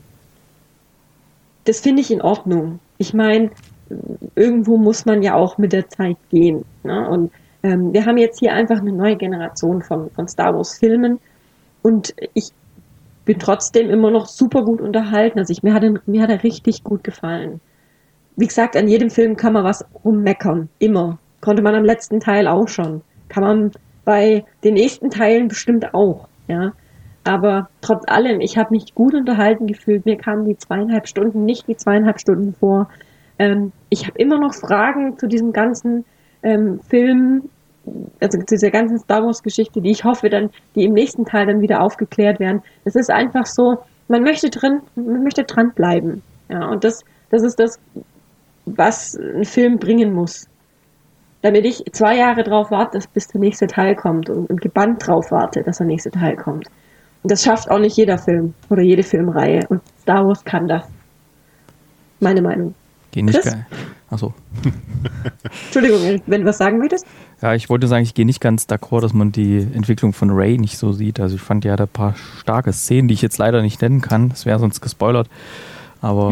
[SPEAKER 4] das finde ich in Ordnung. Ich meine, irgendwo muss man ja auch mit der Zeit gehen. Ne? Und wir haben jetzt hier einfach eine neue Generation von Star Wars Filmen und ich bin trotzdem immer noch super gut unterhalten. Also mir hat er richtig gut gefallen. Wie gesagt, an jedem Film kann man was rummeckern. Immer. Konnte man am letzten Teil auch schon. Kann man bei den nächsten Teilen bestimmt auch. Ja. Aber trotz allem, ich habe mich gut unterhalten gefühlt. Mir kamen die 2,5 Stunden nicht wie 2,5 Stunden vor. Ich habe immer noch Fragen zu diesem ganzen Film, also zu dieser ganzen Star Wars Geschichte, die ich hoffe die im nächsten Teil dann wieder aufgeklärt werden. Es ist einfach so, man möchte dranbleiben. Ja, und das ist das, was ein Film bringen muss. Damit ich 2 Jahre drauf warte, bis der nächste Teil kommt und gebannt drauf warte, dass der nächste Teil kommt. Und das schafft auch nicht jeder Film oder jede Filmreihe. Und Star Wars kann das. Meine Meinung.
[SPEAKER 3] Geh nicht geil. Achso.
[SPEAKER 4] Entschuldigung, wenn du was sagen möchtest?
[SPEAKER 3] Ja, ich wollte sagen, ich gehe nicht ganz d'accord, dass man die Entwicklung von Rey nicht so sieht. Also ich fand ja da ein paar starke Szenen, die ich jetzt leider nicht nennen kann. Das wäre sonst gespoilert. Aber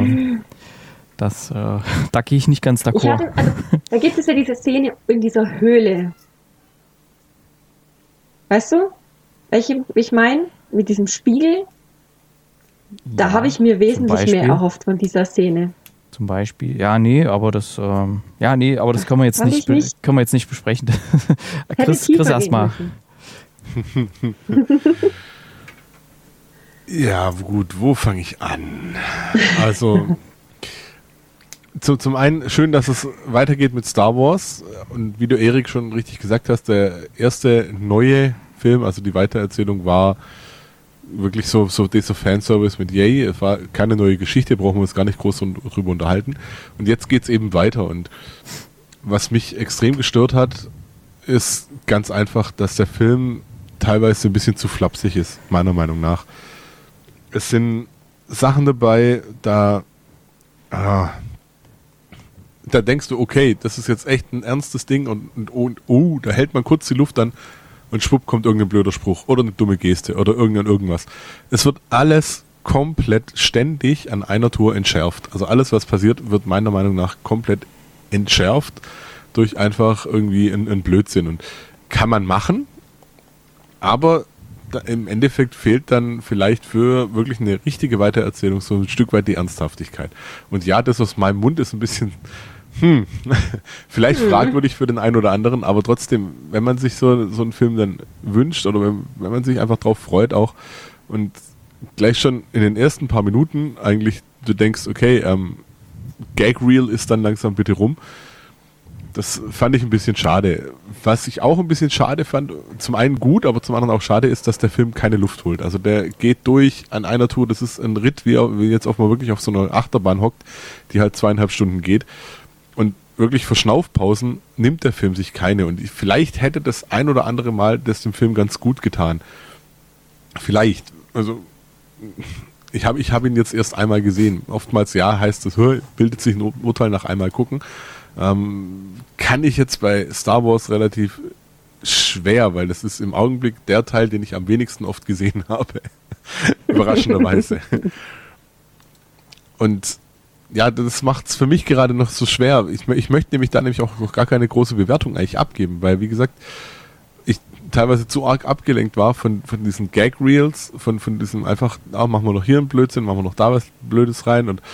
[SPEAKER 3] da gehe ich nicht ganz d'accord.
[SPEAKER 4] Da gibt es ja diese Szene in dieser Höhle. Weißt du, welche ich meine? Mit diesem Spiegel. Da habe ich mir wesentlich mehr erhofft von dieser Szene.
[SPEAKER 3] Zum Beispiel. Ja, nee, aber das können wir jetzt nicht besprechen. Chris erstmal.
[SPEAKER 5] Ja, gut, wo fange ich an? Also, zum einen schön, dass es weitergeht mit Star Wars. Und wie du, Erik, schon richtig gesagt hast, der erste neue Film, also die Weitererzählung, war wirklich so dieser Fanservice mit Yay. Es war keine neue Geschichte, brauchen wir uns gar nicht groß drüber unterhalten. Und jetzt geht's eben weiter. Und was mich extrem gestört hat, ist ganz einfach, dass der Film teilweise ein bisschen zu flapsig ist, meiner Meinung nach. Es sind Sachen dabei, da denkst du, okay, das ist jetzt echt ein ernstes Ding und da hält man kurz die Luft an und schwupp kommt irgendein blöder Spruch oder eine dumme Geste oder irgendwas. Es wird alles komplett ständig an einer Tour entschärft. Also alles, was passiert, wird meiner Meinung nach komplett entschärft durch einfach irgendwie ein Blödsinn. Und kann man machen, aber im Endeffekt fehlt dann vielleicht für wirklich eine richtige Weitererzählung so ein Stück weit die Ernsthaftigkeit. Und ja, das aus meinem Mund ist ein bisschen vielleicht fragwürdig für den einen oder anderen, aber trotzdem, wenn man sich so einen Film dann wünscht oder wenn man sich einfach drauf freut auch und gleich schon in den ersten paar Minuten eigentlich du denkst, okay, Gag Reel ist dann langsam bitte rum. Das fand ich ein bisschen schade. Was ich auch ein bisschen schade fand, zum einen gut, aber zum anderen auch schade ist, dass der Film keine Luft holt. Also der geht durch an einer Tour, das ist ein Ritt, wie jetzt auch mal wirklich auf so einer Achterbahn hockt, die halt 2,5 Stunden geht. Und wirklich für Schnaufpausen nimmt der Film sich keine. Und vielleicht hätte das ein oder andere Mal das dem Film ganz gut getan. Vielleicht. Also ich hab ihn jetzt erst einmal gesehen. Oftmals heißt es, bildet sich ein Urteil nach einmal gucken. Kann ich jetzt bei Star Wars relativ schwer, weil das ist im Augenblick der Teil, den ich am wenigsten oft gesehen habe. Überraschenderweise. Und ja, das macht es für mich gerade noch so schwer. Ich möchte nämlich da auch noch gar keine große Bewertung eigentlich abgeben, weil wie gesagt, ich teilweise zu arg abgelenkt war von diesen Gag-Reels, von diesem einfach, machen wir noch hier einen Blödsinn, machen wir noch da was Blödes rein und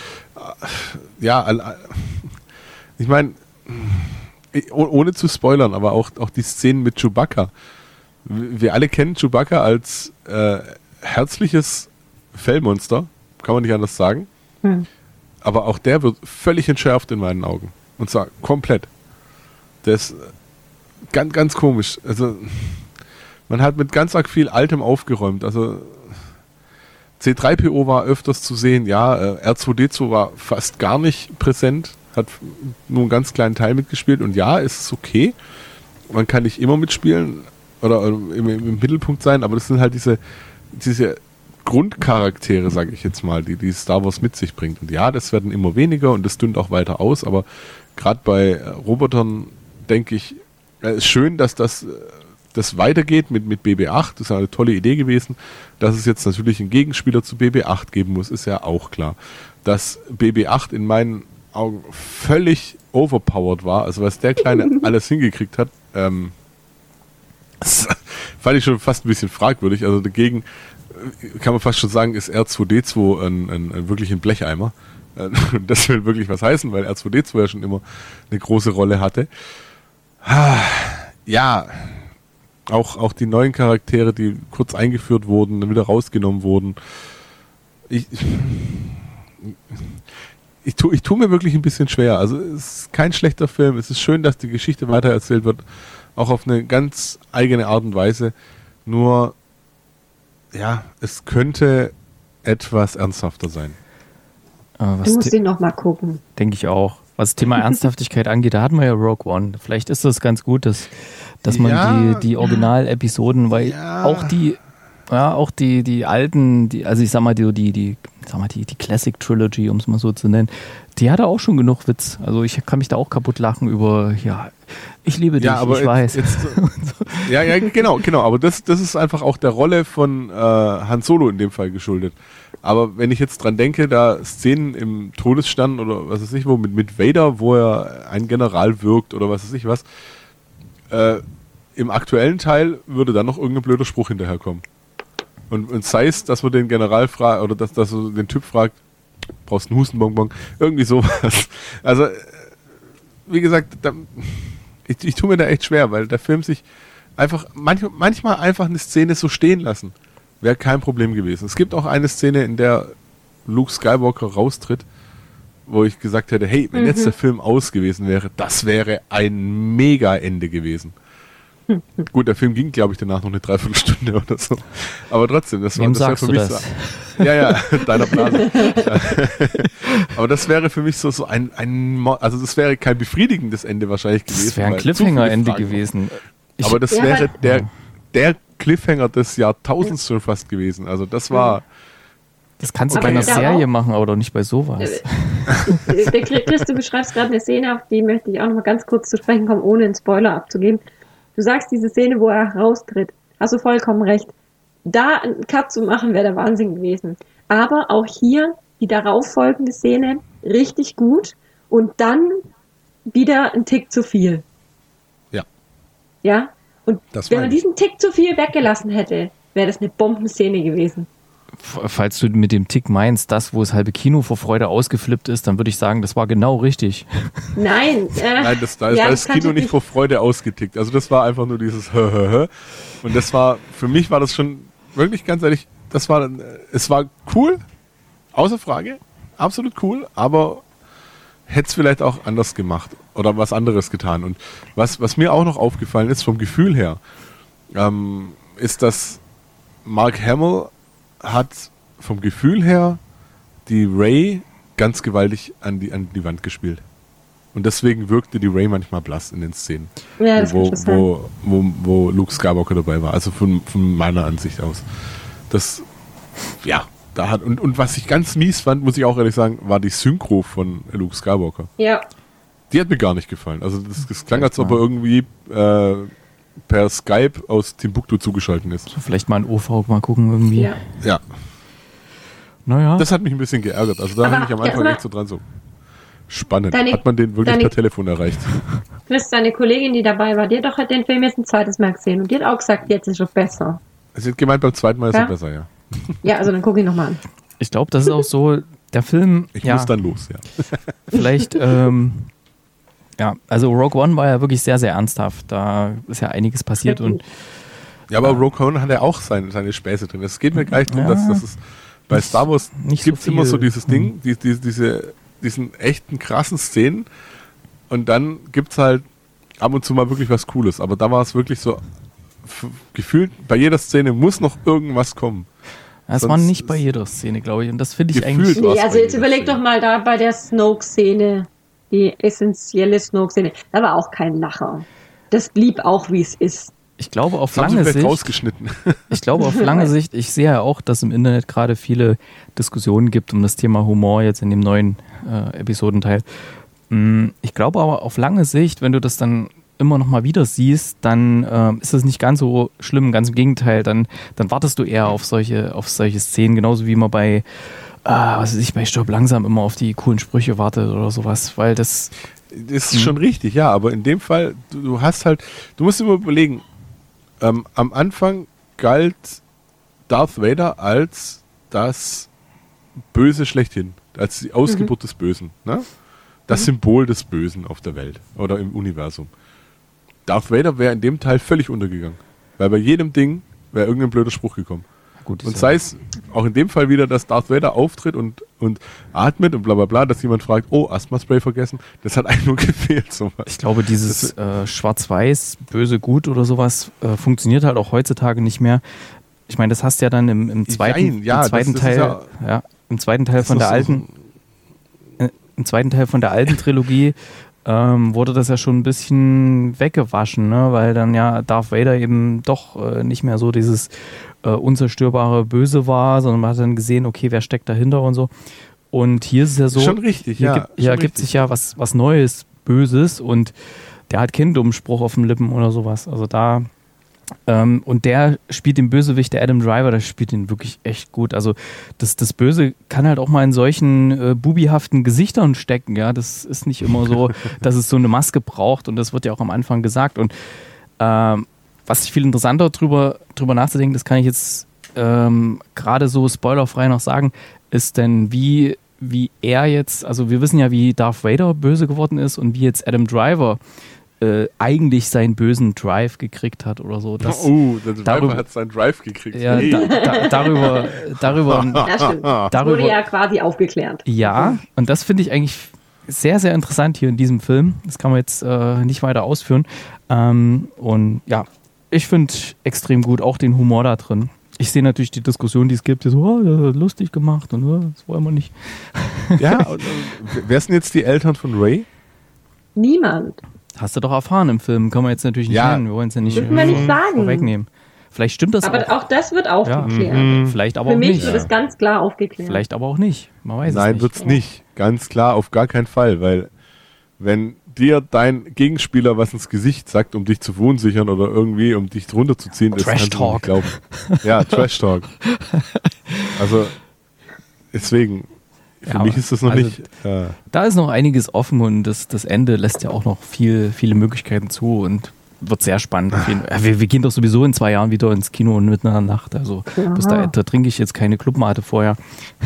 [SPEAKER 5] ich meine, ohne zu spoilern, aber auch die Szenen mit Chewbacca. Wir alle kennen Chewbacca als herzliches Fellmonster, kann man nicht anders sagen. Aber auch der wird völlig entschärft in meinen Augen. Und zwar komplett. Der ist ganz, ganz komisch. Also man hat mit ganz arg viel Altem aufgeräumt. Also C3PO war öfters zu sehen, R2D2 war fast gar nicht präsent, hat nur einen ganz kleinen Teil mitgespielt und es ist okay. Man kann nicht immer mitspielen oder im Mittelpunkt sein, aber das sind halt diese Grundcharaktere, sage ich jetzt mal, die Star Wars mit sich bringt. Und das werden immer weniger und das dünnt auch weiter aus, aber gerade bei Robotern denke ich, es ist schön, dass das weitergeht mit BB-8. Das ist eine tolle Idee gewesen. Dass es jetzt natürlich einen Gegenspieler zu BB-8 geben muss, ist ja auch klar. Dass BB-8 in meinen Augen völlig overpowered war, also was der Kleine alles hingekriegt hat, das fand ich schon fast ein bisschen fragwürdig. Also dagegen kann man fast schon sagen, ist R2D2 ein wirklich ein Blecheimer. Das will wirklich was heißen, weil R2D2 ja schon immer eine große Rolle hatte. Ja, Auch die neuen Charaktere, die kurz eingeführt wurden, dann wieder rausgenommen wurden. Ich tue mir wirklich ein bisschen schwer. Also es ist kein schlechter Film. Es ist schön, dass die Geschichte weitererzählt wird, auch auf eine ganz eigene Art und Weise. Nur, ja, es könnte etwas ernsthafter sein.
[SPEAKER 4] Du musst ihn noch mal gucken.
[SPEAKER 3] Denke ich auch. Was das Thema Ernsthaftigkeit angeht, da hatten wir ja Rogue One. Vielleicht ist das ganz gut, dass man die Original-Episoden, weil auch die alten, also ich sag mal die Classic Trilogy, um es mal so zu nennen, die hatte auch schon genug Witz. Also ich kann mich da auch kaputt lachen über, ich liebe dich,
[SPEAKER 5] aber
[SPEAKER 3] ich weiß.
[SPEAKER 5] Ja, genau, aber das ist einfach auch der Rolle von Han Solo in dem Fall geschuldet. Aber wenn ich jetzt dran denke, da Szenen im Todesstern oder was weiß ich wo, mit Vader, wo er ein General wirkt oder was weiß ich was, im aktuellen Teil würde dann noch irgendein blöder Spruch hinterherkommen. Und sei es, dass man den General fragt, oder dass man den Typ fragt, brauchst du einen Hustenbonbon? Irgendwie sowas. Also, wie gesagt, ich tue mir da echt schwer, weil der Film sich einfach, manchmal einfach eine Szene so stehen lassen, wäre kein Problem gewesen. Es gibt auch eine Szene, in der Luke Skywalker raustritt, wo ich gesagt hätte, hey, wenn jetzt der Film aus gewesen wäre, das wäre ein Mega-Ende gewesen. Gut, der Film ging, glaube ich, danach noch eine Dreiviertelstunde oder so. Aber trotzdem, das wäre für mich so. Ja, deiner Blase. Aber das wäre für mich so also das wäre kein befriedigendes Ende wahrscheinlich gewesen.
[SPEAKER 3] Das wäre ein Cliffhanger-Ende gewesen.
[SPEAKER 5] Aber das wäre der Cliffhanger des Jahrtausends schon fast gewesen. Also das war...
[SPEAKER 3] Das kannst du bei einer Serie machen, aber doch nicht bei sowas.
[SPEAKER 4] Chris, du beschreibst gerade eine Szene, auf die möchte ich auch noch mal ganz kurz zu sprechen kommen, ohne einen Spoiler abzugeben. Du sagst diese Szene, wo er raustritt. Hast du vollkommen recht. Da einen Cut zu machen, wäre der Wahnsinn gewesen. Aber auch hier die darauf folgende Szene richtig gut und dann wieder ein Tick zu viel.
[SPEAKER 5] Ja.
[SPEAKER 4] Ja? Und
[SPEAKER 5] das
[SPEAKER 4] wenn man diesen Tick zu viel weggelassen hätte, wäre das eine Bombenszene gewesen.
[SPEAKER 3] Falls du mit dem Tick meinst, das, wo das halbe Kino vor Freude ausgeflippt ist, dann würde ich sagen, das war genau richtig.
[SPEAKER 4] Nein.
[SPEAKER 5] Nein, da ist das Kino nicht vor Freude ausgetickt. Also das war einfach nur dieses Und das war, für mich war das schon, wirklich ganz ehrlich, es war cool, außer Frage, absolut cool, aber hätte es vielleicht auch anders gemacht oder was anderes getan. Und was mir auch noch aufgefallen ist, vom Gefühl her, ist, dass Mark Hamill hat vom Gefühl her die Rey ganz gewaltig an die Wand gespielt. Und deswegen wirkte die Rey manchmal blass in den Szenen,
[SPEAKER 4] ja,
[SPEAKER 5] wo Luke Skywalker dabei war. Also von meiner Ansicht aus. Das, ja, da hat, und was ich ganz mies fand, muss ich auch ehrlich sagen, war die Synchro von Luke Skywalker.
[SPEAKER 4] Ja.
[SPEAKER 5] Die hat mir gar nicht gefallen. Also das klang, als ob er irgendwie per Skype aus Timbuktu zugeschaltet ist.
[SPEAKER 3] So, vielleicht mal ein OV mal gucken irgendwie.
[SPEAKER 5] Ja.
[SPEAKER 3] Naja.
[SPEAKER 5] Das hat mich ein bisschen geärgert. Also da bin ich am Anfang echt so dran so. Spannend. Hat man den wirklich per Telefon erreicht?
[SPEAKER 4] Chris, deine Kollegin, die dabei war, die hat doch den Film jetzt ein zweites Mal gesehen und die hat auch gesagt, jetzt ist schon besser.
[SPEAKER 5] Sie hat gemeint, beim zweiten Mal ist er besser, ja.
[SPEAKER 4] Ja, also dann gucke ich nochmal an.
[SPEAKER 3] Ich glaube, das ist auch so, der Film...
[SPEAKER 5] Ich muss dann los, ja.
[SPEAKER 3] Vielleicht... ja, also Rogue One war ja wirklich sehr, sehr ernsthaft. Da ist ja einiges passiert. Und
[SPEAKER 5] ja, aber Rogue One hat ja auch seine Späße drin. Es geht mir gleich darum, dass es bei Star Wars gibt es immer so dieses Ding, diesen echten krassen Szenen und dann gibt es halt ab und zu mal wirklich was Cooles. Aber da war es wirklich so, gefühlt bei jeder Szene muss noch irgendwas kommen.
[SPEAKER 3] Das war nicht bei jeder Szene, glaube ich. Und das finde ich eigentlich...
[SPEAKER 4] Nee, also jetzt überleg doch mal da bei der Snoke-Szene, die essentielle Snoke-Szene, da war auch kein Lacher. Das blieb auch, wie es ist.
[SPEAKER 3] Ich glaube auf lange Sicht...
[SPEAKER 5] rausgeschnitten.
[SPEAKER 3] Ich glaube auf lange Sicht, ich sehe ja auch, dass es im Internet gerade viele Diskussionen gibt um das Thema Humor jetzt in dem neuen Episodenteil. Ich glaube aber auf lange Sicht, wenn du das dann immer noch mal wieder siehst, dann ist das nicht ganz so schlimm, ganz im Gegenteil, dann wartest du eher auf solche Szenen, genauso wie man bei bei Stirb langsam immer auf die coolen Sprüche wartet oder sowas, weil das
[SPEAKER 5] ist schon richtig, ja, aber in dem Fall, du musst immer überlegen, am Anfang galt Darth Vader als das Böse schlechthin, als die Ausgeburt des Bösen, ne? Das Symbol des Bösen auf der Welt oder im Universum. Darth Vader wäre in dem Teil völlig untergegangen, Weil bei jedem Ding wäre irgendein blöder Spruch gekommen.
[SPEAKER 3] Gut,
[SPEAKER 5] Und sei es auch in dem Fall wieder, dass Darth Vader auftritt und atmet und bla bla bla, dass jemand fragt, oh, Asthma-Spray vergessen. Das hat eigentlich nur gefehlt. Sowas.
[SPEAKER 3] Ich glaube, dieses Schwarz-Weiß, böse, gut oder sowas funktioniert halt auch heutzutage nicht mehr. Ich meine, das hast du ja dann im zweiten Teil, im zweiten Teil von der alten, im zweiten Teil von der alten Trilogie wurde das ja schon ein bisschen weggewaschen, ne? Weil dann ja Darth Vader eben doch nicht mehr so dieses unzerstörbare Böse war, sondern man hat dann gesehen, okay, wer steckt dahinter und so. Und hier ist es ja so,
[SPEAKER 5] schon richtig,
[SPEAKER 3] hier gibt sich ja was Neues, Böses, und der hat keinen dummen Spruch auf den Lippen oder sowas. Also da und der spielt den Bösewicht, der Adam Driver, der spielt den wirklich echt gut. Also das Böse kann halt auch mal in solchen bubihaften Gesichtern stecken, ja. Das ist nicht immer so, dass es so eine Maske braucht, und das wird ja auch am Anfang gesagt. Und was ich viel interessanter drüber nachzudenken, das kann ich jetzt gerade so spoilerfrei noch sagen, ist denn wie er jetzt, also wir wissen ja, wie Darth Vader böse geworden ist und wie jetzt Adam Driver eigentlich seinen bösen Drive gekriegt hat oder so.
[SPEAKER 5] Der Driver hat seinen Drive gekriegt.
[SPEAKER 3] Ja, darüber
[SPEAKER 4] wurde ja quasi aufgeklärt.
[SPEAKER 3] Ja, und das finde ich eigentlich sehr, sehr interessant hier in diesem Film. Das kann man jetzt nicht weiter ausführen. Und ja, ich finde extrem gut auch den Humor da drin. Ich sehe natürlich die Diskussion, die es gibt, die so, lustig gemacht und das wollen wir nicht.
[SPEAKER 5] Ja, wer sind jetzt die Eltern von Rey?
[SPEAKER 4] Niemand.
[SPEAKER 3] Hast du doch erfahren im Film, kann man jetzt natürlich nicht nennen. Wir wollen es ja nicht, vorwegnehmen. Vielleicht stimmt das
[SPEAKER 4] aber auch das wird aufgeklärt.
[SPEAKER 3] Ja, vielleicht aber
[SPEAKER 4] Für
[SPEAKER 3] auch nicht.
[SPEAKER 4] Für mich wird es ganz klar aufgeklärt.
[SPEAKER 3] Vielleicht aber auch nicht. Man weiß
[SPEAKER 5] Nein,
[SPEAKER 3] es nicht.
[SPEAKER 5] wird es nicht. Ganz klar, auf gar keinen Fall. Weil wenn dir dein Gegenspieler was ins Gesicht sagt, um dich zu verunsichern oder irgendwie, um dich runterzuziehen, das kannst du nicht glauben. Ja, Trash Talk. Also, deswegen, für mich ist das noch nicht...
[SPEAKER 3] Da ist noch einiges offen, und das Ende lässt ja auch noch viele Möglichkeiten zu und wird sehr spannend. Wir gehen doch sowieso in 2 Jahren wieder ins Kino und mitten in der Nacht. Also bis da trinke ich jetzt keine Clubmate vorher.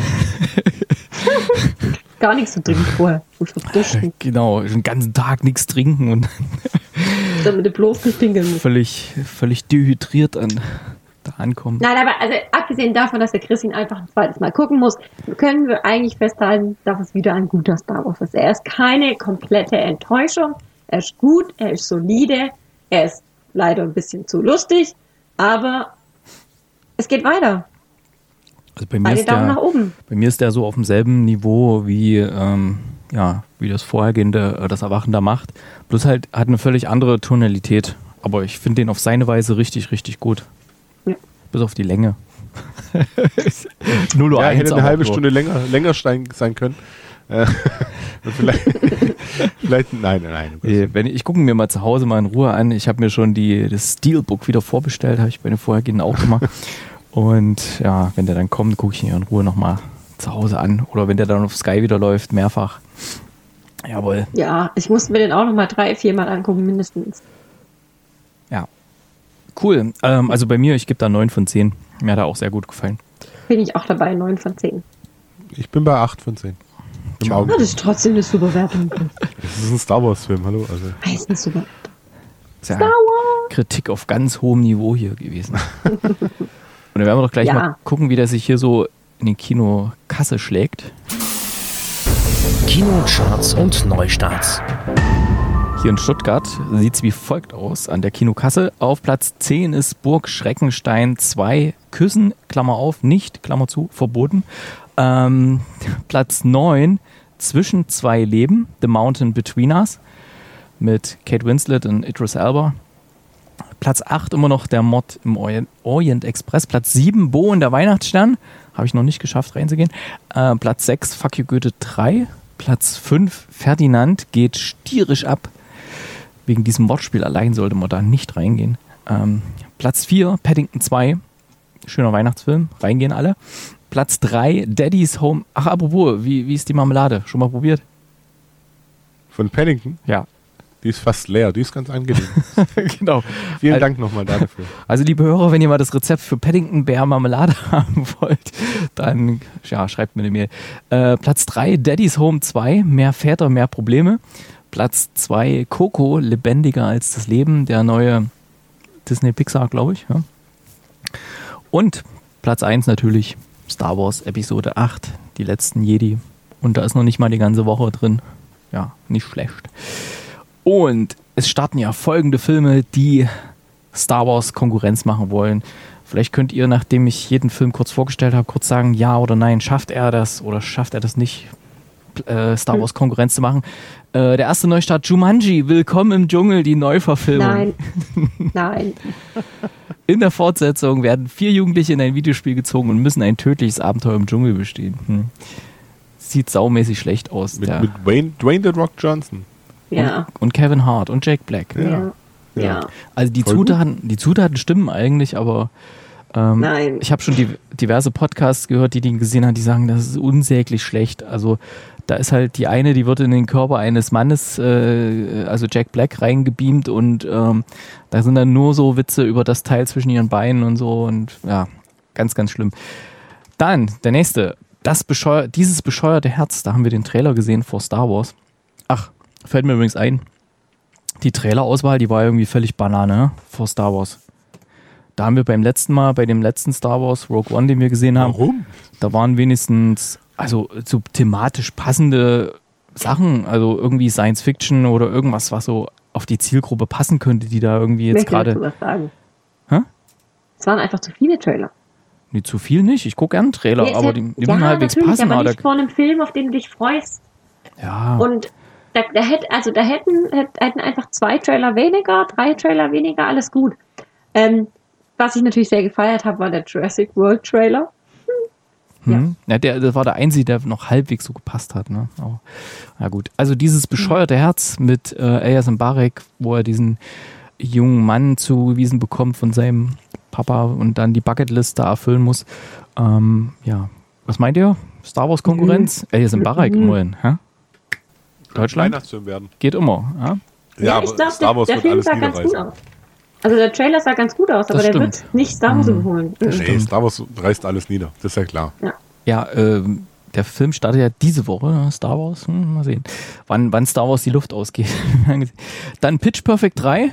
[SPEAKER 4] Gar nichts zu trinken vorher.
[SPEAKER 3] Genau, den ganzen Tag nichts trinken und
[SPEAKER 4] damit du bloß nicht pinkeln musst.
[SPEAKER 3] Völlig dehydriert da ankommen.
[SPEAKER 4] Nein, aber also abgesehen davon, dass der Chris ihn einfach ein zweites Mal gucken muss, können wir eigentlich festhalten, dass es wieder ein guter Star Wars ist. Er ist keine komplette Enttäuschung. Er ist gut, er ist solide, er ist leider ein bisschen zu lustig, aber es geht weiter.
[SPEAKER 3] Also bei mir ist der so auf demselben Niveau wie das vorhergehende, das Erwachen der Macht. Bloß halt hat eine völlig andere Tonalität. Aber ich finde den auf seine Weise richtig, richtig gut. Ja. Bis auf die Länge. 0:01.
[SPEAKER 5] Ja, hätte eine halbe Stunde länger sein können. vielleicht nein.
[SPEAKER 3] Ich gucke mir mal zu Hause mal in Ruhe an. Ich habe mir schon das Steelbook wieder vorbestellt, habe ich bei den vorhergehenden auch gemacht. Und ja, wenn der dann kommt, gucke ich ihn in Ruhe nochmal zu Hause an. Oder wenn der dann auf Sky wieder läuft, mehrfach. Jawohl.
[SPEAKER 4] Ja, ich musste mir den auch nochmal 3-4 Mal angucken, mindestens.
[SPEAKER 3] Ja. Cool. Also bei mir, ich gebe da 9 von 10. Mir hat er auch sehr gut gefallen.
[SPEAKER 4] Bin ich auch dabei, 9 von 10.
[SPEAKER 5] Ich bin bei 8 von 10.
[SPEAKER 4] Das ist trotzdem eine super Wertung.
[SPEAKER 5] Das ist ein Star Wars Film, hallo. Also.
[SPEAKER 4] Das ist eine super Wertung.
[SPEAKER 3] Star Wars! Kritik auf ganz hohem Niveau hier gewesen. Und dann werden wir doch gleich mal gucken, wie der sich hier so in den Kinokasse schlägt.
[SPEAKER 2] Kinocharts und Neustarts.
[SPEAKER 3] Hier in Stuttgart sieht es wie folgt aus an der Kinokasse. Auf Platz 10 ist Burg Schreckenstein 2. Küssen, Klammer auf, nicht, Klammer zu, verboten. Platz 9, Zwischen zwei Leben, The Mountain Between Us, mit Kate Winslet und Idris Elba. Platz 8 immer noch der Mord im Orient Express. Platz 7, Bo und der Weihnachtsstern. Habe ich noch nicht geschafft reinzugehen. Platz 6, Fuck you Goethe 3. Platz 5, Ferdinand geht stierisch ab. Wegen diesem Wortspiel allein sollte man da nicht reingehen. Platz 4, Paddington 2. Schöner Weihnachtsfilm. Reingehen alle. Platz 3, Daddy's Home. Ach, apropos, wie ist die Marmelade? Schon mal probiert?
[SPEAKER 5] Von Paddington?
[SPEAKER 3] Ja.
[SPEAKER 5] Die ist fast leer, die ist ganz angenehm.
[SPEAKER 3] Genau.
[SPEAKER 5] Vielen Dank nochmal dafür.
[SPEAKER 3] Also liebe Hörer, wenn ihr mal das Rezept für Paddington Bear Marmelade haben wollt, dann schreibt mir eine Mail. Platz 3, Daddy's Home 2, mehr Väter, mehr Probleme. Platz 2, Coco, lebendiger als das Leben, der neue Disney Pixar, glaube ich. Ja. Und Platz 1 natürlich Star Wars Episode 8, die letzten Jedi. Und da ist noch nicht mal die ganze Woche drin. Ja, nicht schlecht. Und es starten ja folgende Filme, die Star Wars Konkurrenz machen wollen. Vielleicht könnt ihr, nachdem ich jeden Film kurz vorgestellt habe, kurz sagen, ja oder nein, schafft er das oder schafft er das nicht, Star Wars Konkurrenz zu machen. Der erste Neustart, Jumanji, Willkommen im Dschungel, die Neuverfilmung.
[SPEAKER 4] Nein.
[SPEAKER 3] In der Fortsetzung werden 4 Jugendliche in ein Videospiel gezogen und müssen ein tödliches Abenteuer im Dschungel bestehen. Sieht saumäßig schlecht aus.
[SPEAKER 5] Mit Dwayne The Rock Johnson.
[SPEAKER 4] Ja.
[SPEAKER 3] Und Kevin Hart und Jack Black.
[SPEAKER 4] Ja.
[SPEAKER 3] Also die Zutaten stimmen eigentlich, aber
[SPEAKER 4] Nein.
[SPEAKER 3] ich habe schon diverse Podcasts gehört, die gesehen haben, die sagen, das ist unsäglich schlecht. Also da ist halt die eine, die wird in den Körper eines Mannes, also Jack Black, reingebeamt und da sind dann nur so Witze über das Teil zwischen ihren Beinen und so und ja, ganz, ganz schlimm. Dann der nächste, dieses bescheuerte Herz, da haben wir den Trailer gesehen vor Star Wars. Ach, fällt mir übrigens ein, die Trailerauswahl, die war irgendwie völlig Banane vor Star Wars. Da haben wir bei dem letzten Star Wars, Rogue One, den wir gesehen haben,
[SPEAKER 5] Warum?
[SPEAKER 3] da waren wenigstens also so thematisch passende Sachen, also irgendwie Science Fiction oder irgendwas, was so auf die Zielgruppe passen könnte, die da irgendwie jetzt gerade...
[SPEAKER 4] Ich möchte dazu was sagen.
[SPEAKER 3] Hä?
[SPEAKER 4] Es waren einfach zu viele Trailer.
[SPEAKER 3] Nee, zu viel nicht. Ich gucke gerne Trailer,
[SPEAKER 4] Nee,
[SPEAKER 3] aber die müssen halbwegs passen.
[SPEAKER 4] Aber nicht vor einem Film, auf den du dich freust.
[SPEAKER 3] Ja.
[SPEAKER 4] Und da hätten einfach 2 Trailer weniger, 3 Trailer weniger, alles gut. Was ich natürlich sehr gefeiert habe, war der Jurassic World Trailer.
[SPEAKER 3] Ja, das war der einzige, der noch halbwegs so gepasst hat. Ne? Oh. Na gut. Also dieses bescheuerte Herz mit Elias Mbarek, wo er diesen jungen Mann zugewiesen bekommt von seinem Papa und dann die Bucketlist da erfüllen muss. Ja, was meint ihr? Star Wars Konkurrenz? Elias Mbarek immerhin. Hä? Deutschland?
[SPEAKER 5] Weihnachtsfilm werden.
[SPEAKER 3] Geht immer. Ja?
[SPEAKER 5] Ja,
[SPEAKER 4] ich
[SPEAKER 5] aber
[SPEAKER 4] glaube,
[SPEAKER 5] Star Wars
[SPEAKER 4] der
[SPEAKER 5] wird
[SPEAKER 4] Film
[SPEAKER 5] alles
[SPEAKER 4] sah ganz gut
[SPEAKER 5] niederreißen.
[SPEAKER 4] aus. Also der Trailer sah ganz gut aus, aber
[SPEAKER 3] Das
[SPEAKER 4] der
[SPEAKER 3] stimmt.
[SPEAKER 4] wird nicht Star Wars überholen.
[SPEAKER 5] Nee, Star Wars reißt alles nieder. Das ist ja klar.
[SPEAKER 3] Ja, der Film startet ja diese Woche, ne? Star Wars. Mal sehen, wann Star Wars die Luft ausgeht. Dann Pitch Perfect 3.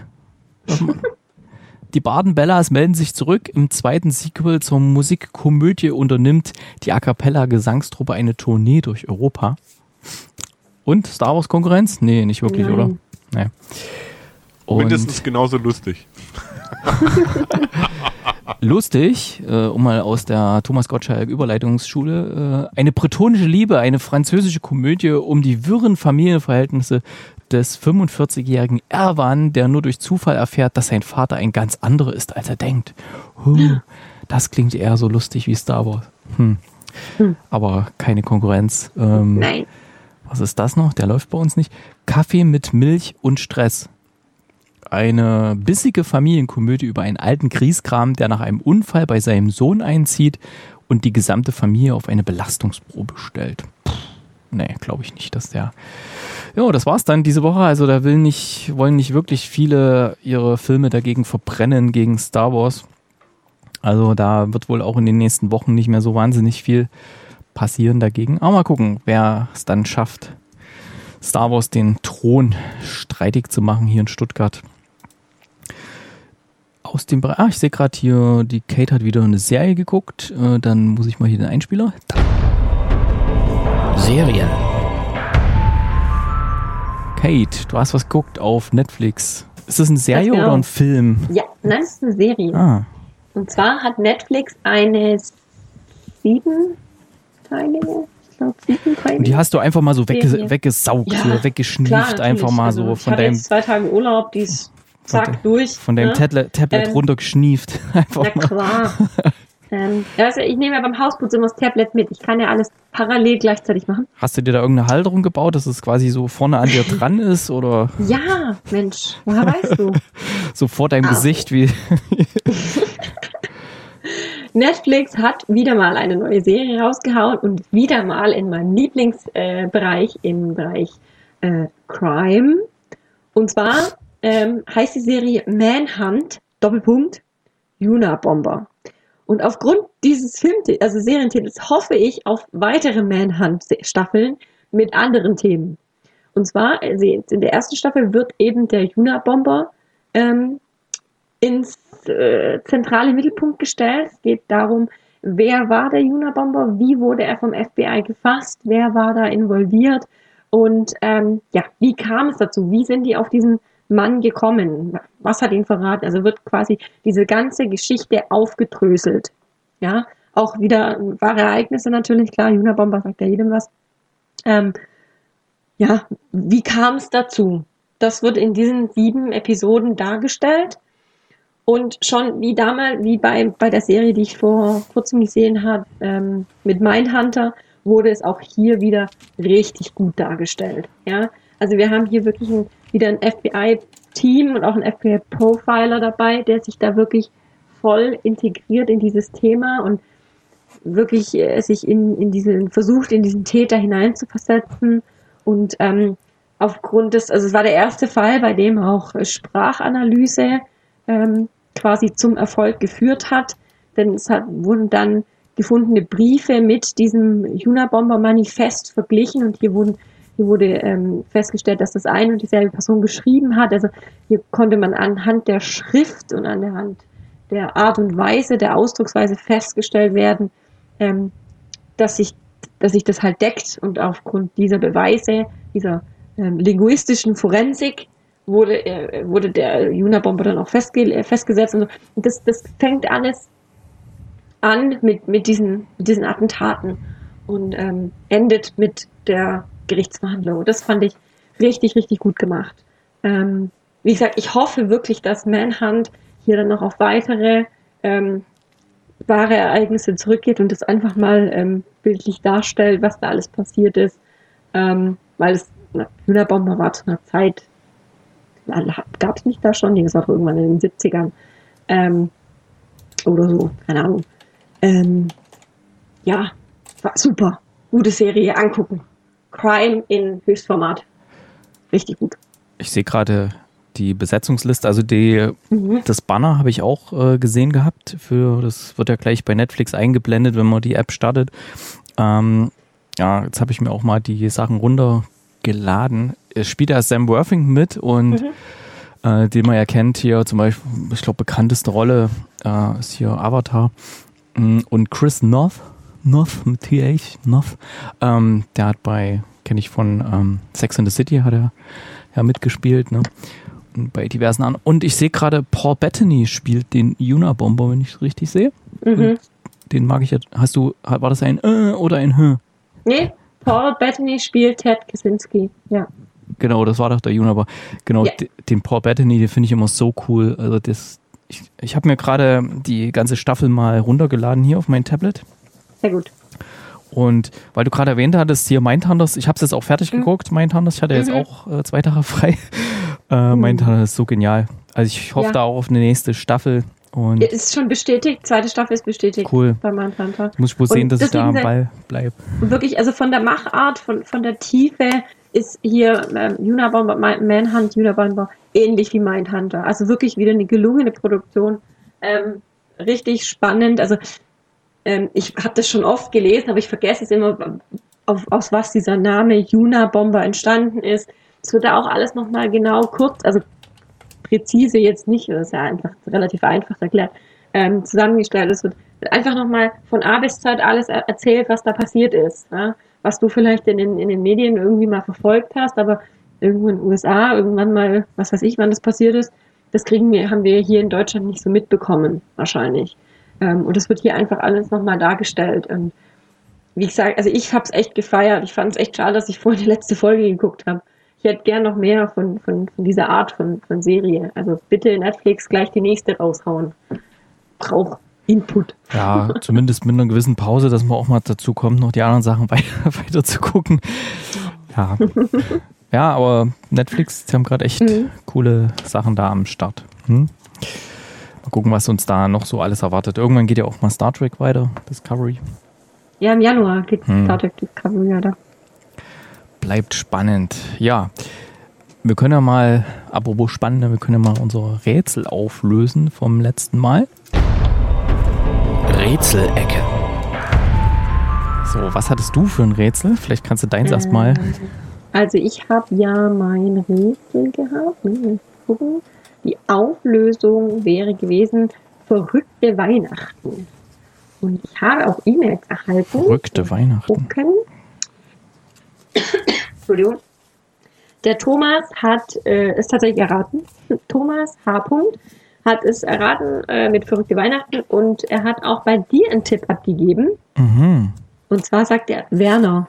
[SPEAKER 3] Die Baden-Bellas melden sich zurück. Im zweiten Sequel zur Musikkomödie unternimmt die A Cappella-Gesangstruppe eine Tournee durch Europa. Und Star Wars Konkurrenz? Nee, nicht wirklich,
[SPEAKER 4] Nein.
[SPEAKER 3] oder? Nee. Und
[SPEAKER 5] Mindestens genauso lustig.
[SPEAKER 3] lustig, um mal aus der Thomas Gottschalk Überleitungsschule, eine bretonische Liebe, eine französische Komödie um die wirren Familienverhältnisse des 45-jährigen Erwan, der nur durch Zufall erfährt, dass sein Vater ein ganz anderer ist, als er denkt. Das klingt eher so lustig wie Star Wars. Aber keine Konkurrenz.
[SPEAKER 4] Nein.
[SPEAKER 3] Was ist das noch? Der läuft bei uns nicht. Kaffee mit Milch und Stress. Eine bissige Familienkomödie über einen alten Grieskram, der nach einem Unfall bei seinem Sohn einzieht und die gesamte Familie auf eine Belastungsprobe stellt. Nee, glaube ich nicht, dass der... Ja, das war's dann diese Woche. Also da wollen nicht wirklich viele ihre Filme dagegen verbrennen, gegen Star Wars. Also da wird wohl auch in den nächsten Wochen nicht mehr so wahnsinnig viel passieren dagegen. Aber mal gucken, wer es dann schafft, Star Wars den Thron streitig zu machen hier in Stuttgart. Aus dem Bereich, ich sehe gerade hier, die Kate hat wieder eine Serie geguckt. Dann muss ich mal hier den Einspieler.
[SPEAKER 2] Serien.
[SPEAKER 3] Kate, du hast was geguckt auf Netflix. Ist das eine Serie
[SPEAKER 4] Genau.
[SPEAKER 3] oder ein Film?
[SPEAKER 4] Ja, nein, es ist eine Serie.
[SPEAKER 3] Ah,
[SPEAKER 4] Und zwar hat Netflix eine 7-teilige, ich glaube 7-teilige.
[SPEAKER 3] und die hast du einfach mal so
[SPEAKER 4] Serie.
[SPEAKER 3] weggesaugt,
[SPEAKER 4] Ja,
[SPEAKER 3] hier, weggeschnieft,
[SPEAKER 4] Klar,
[SPEAKER 3] einfach mal
[SPEAKER 4] natürlich.
[SPEAKER 3] so
[SPEAKER 4] Also,
[SPEAKER 3] von
[SPEAKER 4] ich hatte
[SPEAKER 3] deinem,
[SPEAKER 4] jetzt 2 Tage Urlaub, die ist zack durch.
[SPEAKER 3] von deinem
[SPEAKER 4] ne?
[SPEAKER 3] Tablet runtergeschnieft. Einfach
[SPEAKER 4] Na
[SPEAKER 3] mal.
[SPEAKER 4] klar. Ja, also ich nehme ja beim Hausputz immer das Tablet mit. Ich kann ja alles parallel gleichzeitig machen.
[SPEAKER 3] Hast du dir da irgendeine Halterung gebaut, dass es quasi so vorne an dir dran ist oder
[SPEAKER 4] Ja, Mensch, woher weißt du?
[SPEAKER 3] so vor deinem Gesicht wie...
[SPEAKER 4] Netflix hat wieder mal eine neue Serie rausgehauen und wieder mal in meinem Lieblingsbereich, im Bereich Crime. Und zwar heißt die Serie Manhunt, Doppelpunkt, Unabomber. Und aufgrund dieses Serientitels hoffe ich auf weitere Manhunt-Staffeln mit anderen Themen. Und zwar, in der ersten Staffel wird eben der Unabomber ins zentrale Mittelpunkt gestellt. Es geht darum, wer war der Unabomber, wie wurde er vom FBI gefasst, wer war da involviert und wie kam es dazu, wie sind die auf diesen Mann gekommen, was hat ihn verraten, also wird quasi diese ganze Geschichte aufgedröselt, ja, auch wieder wahre Ereignisse natürlich, klar, Unabomber sagt ja jedem was, wie kam es dazu? Das wird in diesen 7 Episoden dargestellt. Und schon wie damals, wie bei der Serie, die ich vor kurzem gesehen habe, mit Mindhunter, wurde es auch hier wieder richtig gut dargestellt. Ja? Also wir haben hier wirklich wieder ein FBI-Team und auch einen FBI-Profiler dabei, der sich da wirklich voll integriert in dieses Thema und wirklich sich versucht, in diesen Täter hineinzuversetzen. Und aufgrund des, also es war der erste Fall, bei dem auch Sprachanalyse quasi zum Erfolg geführt hat, denn wurden dann gefundene Briefe mit diesem Unabomber-Manifest verglichen und hier wurde festgestellt, dass das eine und dieselbe Person geschrieben hat. Also hier konnte man anhand der Schrift und anhand der Art und Weise, der Ausdrucksweise festgestellt werden, dass sich das halt deckt und aufgrund dieser Beweise, dieser linguistischen Forensik, wurde der Unabomber dann auch festgesetzt. Und so. Und das fängt alles an mit diesen Attentaten und endet mit der Gerichtsverhandlung. Und das fand ich richtig, richtig gut gemacht. Wie gesagt, ich hoffe wirklich, dass Manhunt hier dann noch auf weitere wahre Ereignisse zurückgeht und das einfach mal bildlich darstellt, was da alles passiert ist. Weil Unabomber war zu einer Zeit, gab es nicht da schon, das war doch irgendwann in den 70ern oder so, keine Ahnung. War super. Gute Serie, angucken. Crime in Höchstformat. Richtig gut.
[SPEAKER 3] Ich sehe gerade die Besetzungsliste, also das Banner habe ich auch gesehen gehabt. Das wird ja gleich bei Netflix eingeblendet, wenn man die App startet. Jetzt habe ich mir auch mal die Sachen runtergeladen. Es spielt ja Sam Worthington mit und den man ja kennt hier zum Beispiel, ich glaube, bekannteste Rolle ist hier Avatar. Und Chris Noth mit TH, Noth, der hat kenne ich von Sex and the City, hat er ja mitgespielt, ne? Und bei diversen anderen. Und ich sehe gerade, Paul Bettany spielt den Unabomber, wenn ich es richtig sehe. Den mag ich ja. War das ein oder ein H? Nee,
[SPEAKER 4] Paul Bettany spielt Ted Kaczynski, ja.
[SPEAKER 3] Genau, das war doch der Unabomber. Genau, yeah. Den Paul Bettany, den finde ich immer so cool. Also ich habe mir gerade die ganze Staffel mal runtergeladen hier auf mein Tablet.
[SPEAKER 4] Sehr gut.
[SPEAKER 3] Und weil du gerade erwähnt hattest, hier Mindhunters, ich habe es jetzt auch fertig geguckt, Mindhunters, ich hatte jetzt auch 2 Tage frei. Mindhunters ist so genial. Also ich hoffe da auch auf eine nächste Staffel. Und
[SPEAKER 4] ist schon bestätigt, 2. Staffel ist bestätigt.
[SPEAKER 3] Cool.
[SPEAKER 4] Bei Mindhunter.
[SPEAKER 3] Muss ich wohl sehen, dass ich da am Ball bleibe.
[SPEAKER 4] Wirklich, also von der Machart, von der Tiefe ist hier Unabomber, Manhunt, Unabomber ähnlich wie Mindhunter. Also wirklich wieder eine gelungene Produktion. Richtig spannend. Also ich habe das schon oft gelesen, aber ich vergesse es immer, aus was dieser Name Unabomber entstanden ist. Es wird da auch alles nochmal genau kurz, also präzise jetzt nicht, das ist ja einfach relativ einfach erklärt, zusammengestellt. Es wird einfach nochmal von A bis Z alles erzählt, was da passiert ist. Ja? Was du vielleicht in den Medien irgendwie mal verfolgt hast, aber irgendwo in den USA, irgendwann mal, was weiß ich, wann das passiert ist, haben wir hier in Deutschland nicht so mitbekommen, wahrscheinlich. Und das wird hier einfach alles nochmal dargestellt. Und wie gesagt, also ich habe es echt gefeiert. Ich fand es echt schade, dass ich vorhin die letzte Folge geguckt habe. Ich hätte gern noch mehr von dieser Art von Serie. Also bitte Netflix gleich die nächste raushauen. Braucht Input.
[SPEAKER 3] Ja, zumindest mit einer gewissen Pause, dass man auch mal dazu kommt, noch die anderen Sachen weiter zu gucken. Ja. Ja, aber Netflix, die haben gerade echt coole Sachen da am Start. Mal gucken, was uns da noch so alles erwartet. Irgendwann geht ja auch mal Star Trek weiter, Discovery.
[SPEAKER 4] Ja, im Januar geht Star Trek Discovery weiter.
[SPEAKER 3] Bleibt spannend. Ja, wir können ja mal, apropos spannend, wir können ja mal unsere Rätsel auflösen vom letzten Mal.
[SPEAKER 2] Rätselecke.
[SPEAKER 3] So, was hattest du für ein Rätsel? Vielleicht kannst du deins erstmal.
[SPEAKER 4] Also ich habe ja mein Rätsel gehabt. Mal gucken. Die Auflösung wäre gewesen verrückte Weihnachten. Und ich habe auch E-Mails erhalten.
[SPEAKER 3] Verrückte Weihnachten.
[SPEAKER 4] Entschuldigung. Der Thomas hat es tatsächlich erraten. Thomas H. hat es erraten mit verrückte Weihnachten und er hat auch bei dir einen Tipp abgegeben.
[SPEAKER 3] Mhm.
[SPEAKER 4] Und zwar sagt er Werner.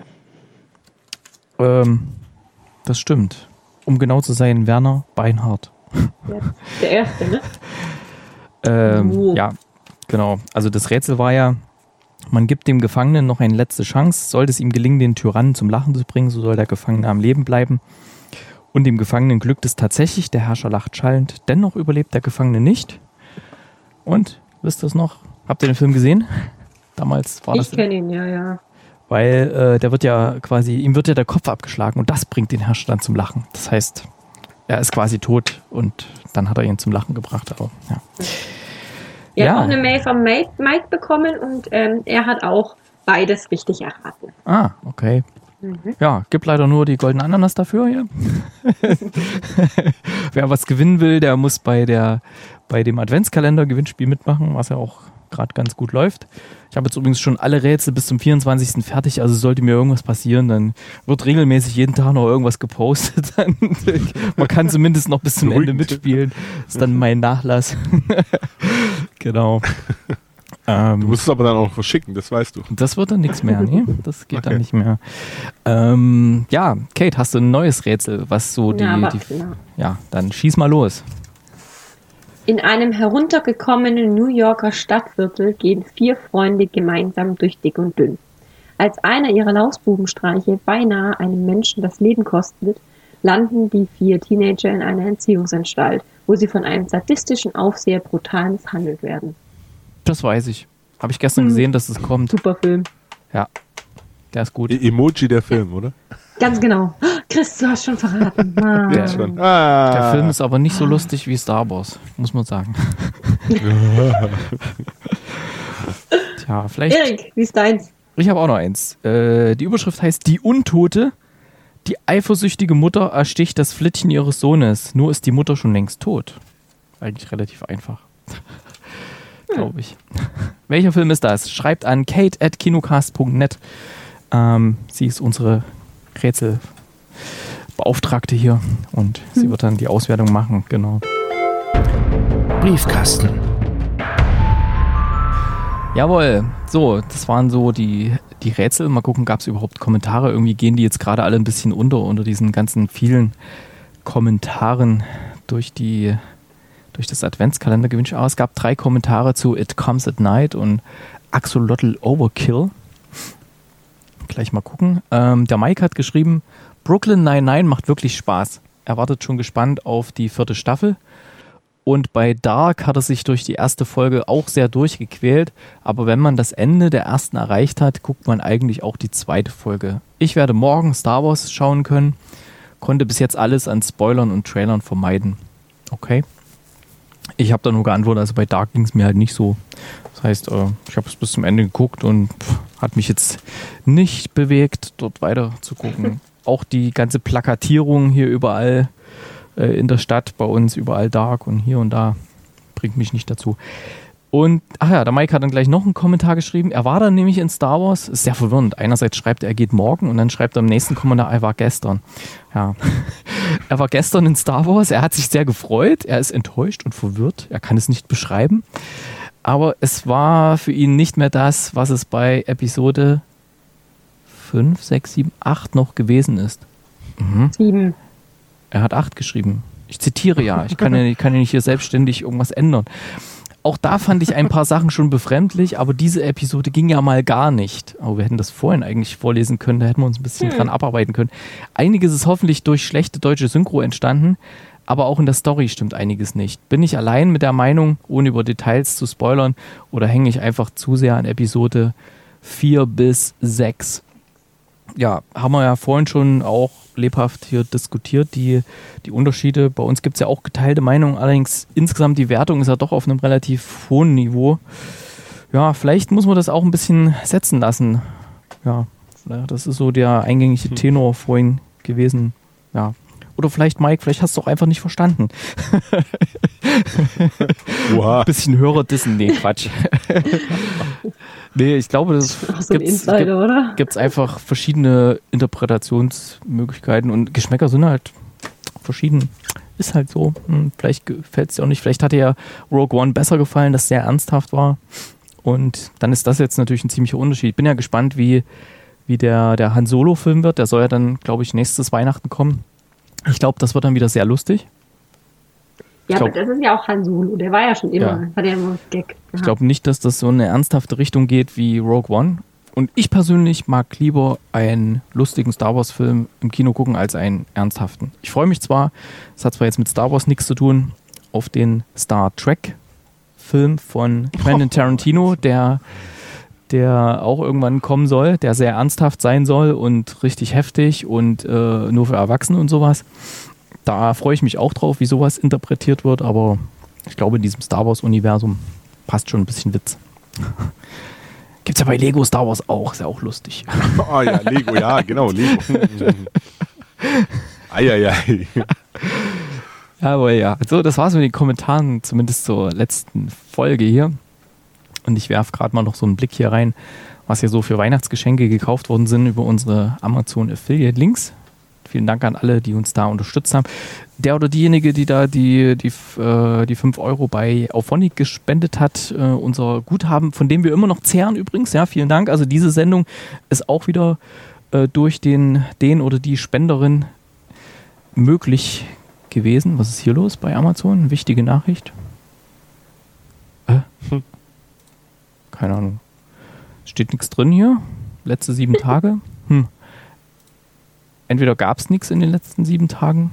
[SPEAKER 3] Das stimmt. Um genau zu sein, Werner Beinhardt.
[SPEAKER 4] Der erste, ne?
[SPEAKER 3] Ja, genau. Also das Rätsel war ja, man gibt dem Gefangenen noch eine letzte Chance. Sollte es ihm gelingen, den Tyrannen zum Lachen zu bringen, so soll der Gefangene am Leben bleiben. Und dem Gefangenen glückt es tatsächlich, der Herrscher lacht schallend. Dennoch überlebt der Gefangene nicht. Und, wisst ihr es noch? Habt ihr den Film gesehen? Damals war das...
[SPEAKER 4] Ich kenne ihn, ja.
[SPEAKER 3] Weil der wird ja quasi, ihm wird ja der Kopf abgeschlagen und das bringt den Herrscher dann zum Lachen. Das heißt, er ist quasi tot und dann hat er ihn zum Lachen gebracht. Aber, ja.
[SPEAKER 4] Er hat auch eine Mail von Mike bekommen und er hat auch beides richtig erraten.
[SPEAKER 3] Ah, okay. Ja, gibt leider nur die goldene Ananas dafür hier. Wer was gewinnen will, der muss bei dem Adventskalender-Gewinnspiel mitmachen, was ja auch gerade ganz gut läuft. Ich habe jetzt übrigens schon alle Rätsel bis zum 24. fertig, also sollte mir irgendwas passieren, dann wird regelmäßig jeden Tag noch irgendwas gepostet. Man kann zumindest noch bis zum Ende mitspielen. Das ist dann mein Nachlass. Genau.
[SPEAKER 5] Du musst es aber dann auch verschicken, das weißt du.
[SPEAKER 3] Das wird dann nichts mehr, ne? Das geht dann nicht mehr. Ja, Kate, hast du ein neues Rätsel, was so Ja, dann schieß mal los.
[SPEAKER 4] In einem heruntergekommenen New Yorker Stadtviertel gehen 4 Freunde gemeinsam durch dick und dünn. Als einer ihrer Lausbubenstreiche beinahe einem Menschen das Leben kostet, landen die 4 Teenager in einer Entziehungsanstalt, wo sie von einem sadistischen Aufseher brutal misshandelt werden.
[SPEAKER 3] Das weiß ich. Habe ich gestern gesehen, dass es kommt.
[SPEAKER 4] Super Film.
[SPEAKER 3] Ja, der ist gut.
[SPEAKER 5] Emoji der Film, oder?
[SPEAKER 4] Ganz genau. Chris, du hast schon verraten.
[SPEAKER 3] Ja. Der Film ist aber nicht so lustig wie Star Wars, muss man sagen. Tja, vielleicht...
[SPEAKER 4] Erik, wie ist deins?
[SPEAKER 3] Ich habe auch noch eins. Die Überschrift heißt Die Untote. Die eifersüchtige Mutter ersticht das Flittchen ihres Sohnes. Nur ist die Mutter schon längst tot. Eigentlich relativ einfach. Glaube ich. Welcher Film ist das? Schreibt an kate@kinocast.net. Sie ist unsere Rätselbeauftragte hier und sie wird dann die Auswertung machen, genau.
[SPEAKER 1] Briefkasten.
[SPEAKER 3] Jawohl, so, das waren so die Rätsel. Mal gucken, gab es überhaupt Kommentare? Irgendwie gehen die jetzt gerade alle ein bisschen unter diesen ganzen vielen Kommentaren durch das Adventskalender-Gewinnspiel. Aber es gab 3 Kommentare zu It Comes at Night und Axolotl Overkill. Gleich mal gucken. Der Mike hat geschrieben, Brooklyn Nine-Nine macht wirklich Spaß. Er wartet schon gespannt auf die 4. Staffel. Und bei Dark hat er sich durch die erste Folge auch sehr durchgequält. Aber wenn man das Ende der ersten erreicht hat, guckt man eigentlich auch die 2. Folge. Ich werde morgen Star Wars schauen können. Konnte bis jetzt alles an Spoilern und Trailern vermeiden. Okay. Ich habe da nur geantwortet, also bei Dark ging es mir halt nicht so. Das heißt, ich habe es bis zum Ende geguckt und hat mich jetzt nicht bewegt, dort weiter zu gucken. Auch die ganze Plakatierung hier überall in der Stadt, bei uns überall Dark und hier und da, bringt mich nicht dazu. Und, der Mike hat dann gleich noch einen Kommentar geschrieben. Er war dann nämlich in Star Wars. Ist sehr verwirrend. Einerseits schreibt er geht morgen und dann schreibt er im nächsten Kommentar, er war gestern. Ja. Er war gestern in Star Wars. Er hat sich sehr gefreut. Er ist enttäuscht und verwirrt. Er kann es nicht beschreiben. Aber es war für ihn nicht mehr das, was es bei Episode 5, 6, 7, 8 noch gewesen ist.
[SPEAKER 4] 7.
[SPEAKER 3] Er hat 8 geschrieben. Ich zitiere ja. Ich kann ja nicht hier selbstständig irgendwas ändern. Auch da fand ich ein paar Sachen schon befremdlich, aber diese Episode ging ja mal gar nicht. Aber wir hätten das vorhin eigentlich vorlesen können, da hätten wir uns ein bisschen dran abarbeiten können. Einiges ist hoffentlich durch schlechte deutsche Synchro entstanden, aber auch in der Story stimmt einiges nicht. Bin ich allein mit der Meinung, ohne über Details zu spoilern, oder hänge ich einfach zu sehr an Episode 4 bis 6? Ja, haben wir ja vorhin schon auch lebhaft hier diskutiert, die Unterschiede. Bei uns gibt es ja auch geteilte Meinungen, allerdings insgesamt die Wertung ist ja doch auf einem relativ hohen Niveau. Ja, vielleicht muss man das auch ein bisschen setzen lassen. Ja, das ist so der eingängige Tenor vorhin gewesen. Ja, Oder vielleicht, Mike, vielleicht hast du auch einfach nicht verstanden.
[SPEAKER 5] Oha.
[SPEAKER 3] Bisschen Hörer-Dissen, nee, Quatsch. Nee, ich glaube, das
[SPEAKER 4] So ein Insider, oder?
[SPEAKER 3] gibt's einfach verschiedene Interpretationsmöglichkeiten und Geschmäcker sind halt verschieden. Ist halt so. Vielleicht gefällt es dir auch nicht. Vielleicht hat dir ja Rogue One besser gefallen, das sehr ernsthaft war. Und dann ist das jetzt natürlich ein ziemlicher Unterschied. Ich bin ja gespannt, wie der Han Solo-Film wird. Der soll ja dann, glaube ich, nächstes Weihnachten kommen. Ich glaube, das wird dann wieder sehr lustig.
[SPEAKER 4] Ja, aber das ist ja auch Han Solo. Der war ja schon immer.
[SPEAKER 3] Ja.
[SPEAKER 4] Hat ja immer Gag.
[SPEAKER 3] Ich glaube nicht, dass das so eine ernsthafte Richtung geht wie Rogue One. Und ich persönlich mag lieber einen lustigen Star Wars-Film im Kino gucken als einen ernsthaften. Ich freue mich zwar, es hat zwar jetzt mit Star Wars nichts zu tun, auf den Star Trek-Film von Quentin Tarantino, der auch irgendwann kommen soll, der sehr ernsthaft sein soll und richtig heftig und nur für Erwachsene und sowas. Da freue ich mich auch drauf, wie sowas interpretiert wird, aber ich glaube, in diesem Star Wars-Universum passt schon ein bisschen Witz. Gibt's ja bei Lego Star Wars auch, ist ja auch lustig.
[SPEAKER 5] Oh ja, Lego, ja, genau, Lego. Eieiei.
[SPEAKER 3] Aber ja, so, das war's mit den Kommentaren, zumindest zur letzten Folge hier. Und ich werfe gerade mal noch so einen Blick hier rein, was hier so für Weihnachtsgeschenke gekauft worden sind über unsere Amazon Affiliate Links. Vielen Dank an alle, die uns da unterstützt haben. Der oder diejenige, die da die 5 Euro bei Auphonic gespendet hat, unser Guthaben, von dem wir immer noch zehren übrigens. Ja, vielen Dank. Also diese Sendung ist auch wieder durch den oder die Spenderin möglich gewesen. Was ist hier los bei Amazon? Wichtige Nachricht. Keine Ahnung. Steht nichts drin hier. Letzte 7 Tage. Entweder gab es nichts in den letzten 7 Tagen.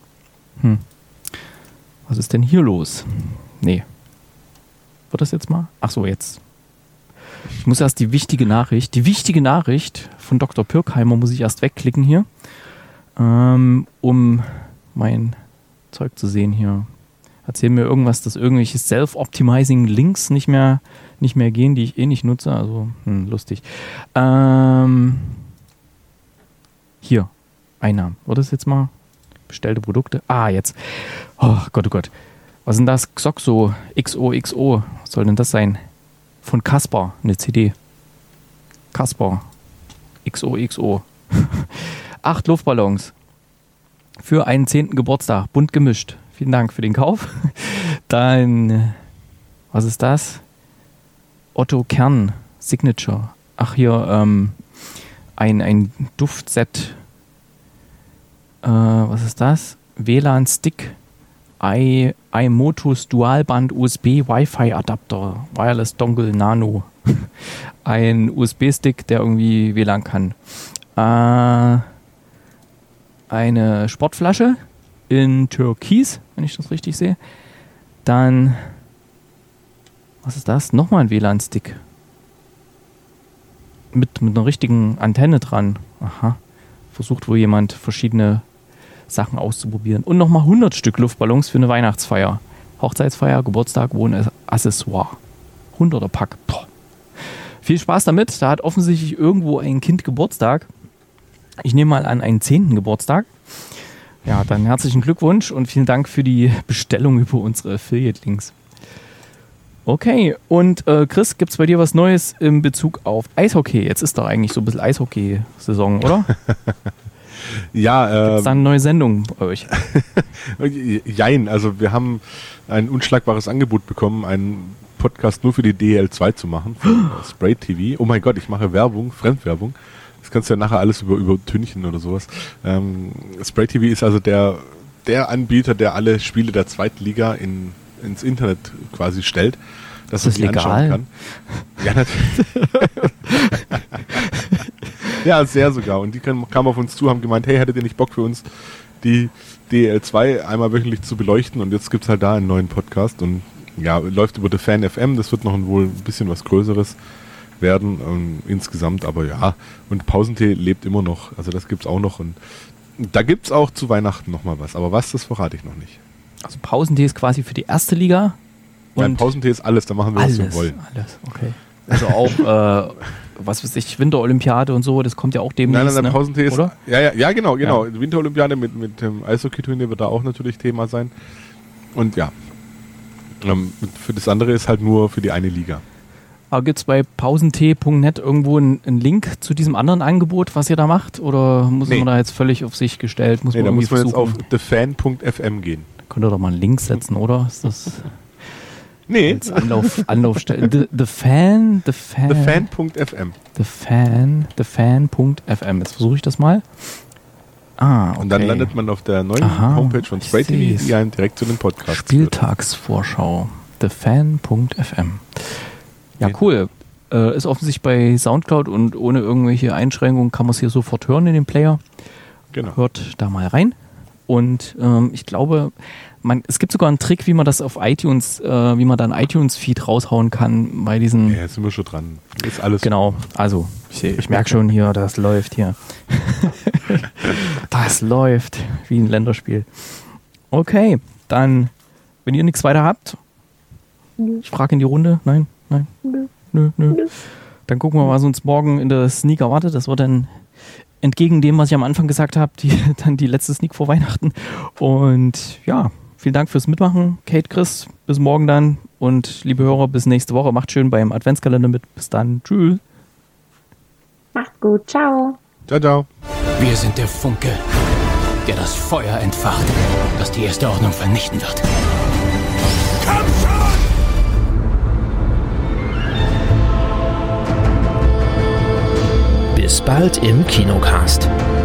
[SPEAKER 3] Was ist denn hier los? Nee. Wird das jetzt mal? Ach so, jetzt. Ich muss erst die wichtige Nachricht von Dr. Pirkheimer muss ich erst wegklicken hier, um mein Zeug zu sehen hier. Erzähl mir irgendwas, dass irgendwelche self-optimizing Links nicht mehr gehen, die ich eh nicht nutze. Also, lustig. Hier. Einnahmen. Wird das jetzt mal? Bestellte Produkte. Jetzt. Oh Gott, oh Gott. Was ist denn das? Xoxo XOXO. Was soll denn das sein? Von Kaspar. Eine CD. Kaspar. XOXO. 8 Luftballons. Für einen 10. Geburtstag. Bunt gemischt. Vielen Dank für den Kauf. Dann, was ist das? Otto Kern Signature. Ach, hier, ein Duftset. Was ist das? WLAN-Stick, iMotus Dualband USB Wi-Fi Adapter, Wireless Dongle Nano. Ein USB-Stick, der irgendwie WLAN kann. Eine Sportflasche in Türkis, wenn ich das richtig sehe. Dann, was ist das? Nochmal ein WLAN-Stick. Mit einer richtigen Antenne dran. Aha. Versucht wohl jemand verschiedene Sachen auszuprobieren. Und nochmal 100 Stück Luftballons für eine Weihnachtsfeier. Hochzeitsfeier, Geburtstag, Wohnaccessoire. 100er Pack. Boah. Viel Spaß damit. Da hat offensichtlich irgendwo ein Kind Geburtstag. Ich nehme mal an einen 10. Geburtstag. Ja, dann herzlichen Glückwunsch und vielen Dank für die Bestellung über unsere Affiliate-Links. Okay, und Chris, gibt es bei dir was Neues in Bezug auf Eishockey? Jetzt ist doch eigentlich so ein bisschen Eishockey-Saison, oder?
[SPEAKER 5] Ja.
[SPEAKER 3] Gibt es da eine neue Sendung bei euch?
[SPEAKER 5] Jein, also wir haben ein unschlagbares Angebot bekommen, einen Podcast nur für die DL2 zu machen, von Spray TV. Oh mein Gott, ich mache Werbung, Fremdwerbung. Das kannst du ja nachher alles übertünchen oder sowas. Spray TV ist also der Anbieter, der alle Spiele der zweiten Liga ins Internet quasi stellt, dass man die anschauen kann. Ja, natürlich. Ja, sehr sogar. Und die kamen auf uns zu, haben gemeint, hey, hättet ihr nicht Bock für uns, die DL2 einmal wöchentlich zu beleuchten? Und jetzt gibt es halt da einen neuen Podcast und ja, läuft über The Fan FM. Das wird noch wohl ein bisschen was Größeres werden insgesamt, aber ja. Und Pausentee lebt immer noch. Also das gibt's auch noch. Und da gibt's auch zu Weihnachten noch mal was. Aber was, das verrate ich noch nicht.
[SPEAKER 3] Also Pausentee ist quasi für die erste Liga.
[SPEAKER 5] Und Pausentee ist alles, da machen wir, was wir wollen.
[SPEAKER 3] Alles, okay. Also auch was weiß ich, Winterolympiade und so, das kommt ja auch demnächst.
[SPEAKER 5] Nein, Pausentee ist,
[SPEAKER 3] oder?
[SPEAKER 5] Ja, genau.
[SPEAKER 3] Ja.
[SPEAKER 5] Die Winterolympiade mit dem Eishockey-Turnier wird da auch natürlich Thema sein. Und ja, für das andere ist halt nur für die eine Liga.
[SPEAKER 3] Aber gibt es bei pausentee.net irgendwo einen Link zu diesem anderen Angebot, was ihr da macht? Oder muss man da jetzt völlig auf sich gestellt?
[SPEAKER 5] Da muss man jetzt auf thefan.fm gehen.
[SPEAKER 3] Könnt ihr doch mal einen Link setzen, oder? Ist das
[SPEAKER 5] Nee.
[SPEAKER 3] als Anlaufstelle? The Fan.
[SPEAKER 5] Thefan.fm.
[SPEAKER 3] Thefan.fm. Jetzt versuche ich das mal. Okay.
[SPEAKER 5] Und dann landet man auf der neuen Homepage von Spray TV, die einen direkt zu den Podcasts
[SPEAKER 3] Spieltagsvorschau. Thefan.fm. Ja, cool. Ist offensichtlich bei Soundcloud und ohne irgendwelche Einschränkungen kann man es hier sofort hören in dem Player.
[SPEAKER 5] Genau.
[SPEAKER 3] Hört da mal rein. Und ich glaube, es gibt sogar einen Trick, wie man das auf iTunes, wie man dann iTunes-Feed raushauen kann bei diesen.
[SPEAKER 5] Ja, jetzt sind wir schon dran. Ist alles.
[SPEAKER 3] Genau, also ich merke schon hier, das läuft hier. Das läuft wie ein Länderspiel. Okay, dann, wenn ihr nichts weiter habt, ich frage in die Runde. Nein. Nö. Dann gucken wir, was uns morgen in der Sneak erwartet. Das wird dann entgegen dem, was ich am Anfang gesagt habe, dann die letzte Sneak vor Weihnachten. Und ja, vielen Dank fürs Mitmachen. Kate, Chris, bis morgen dann. Und liebe Hörer, bis nächste Woche. Macht schön beim Adventskalender mit. Bis dann. Tschüss.
[SPEAKER 4] Macht's gut. Ciao.
[SPEAKER 5] Ciao.
[SPEAKER 2] Wir sind der Funke, der das Feuer entfacht, das die erste Ordnung vernichten wird. Komm schon! Bis bald im Kinocast.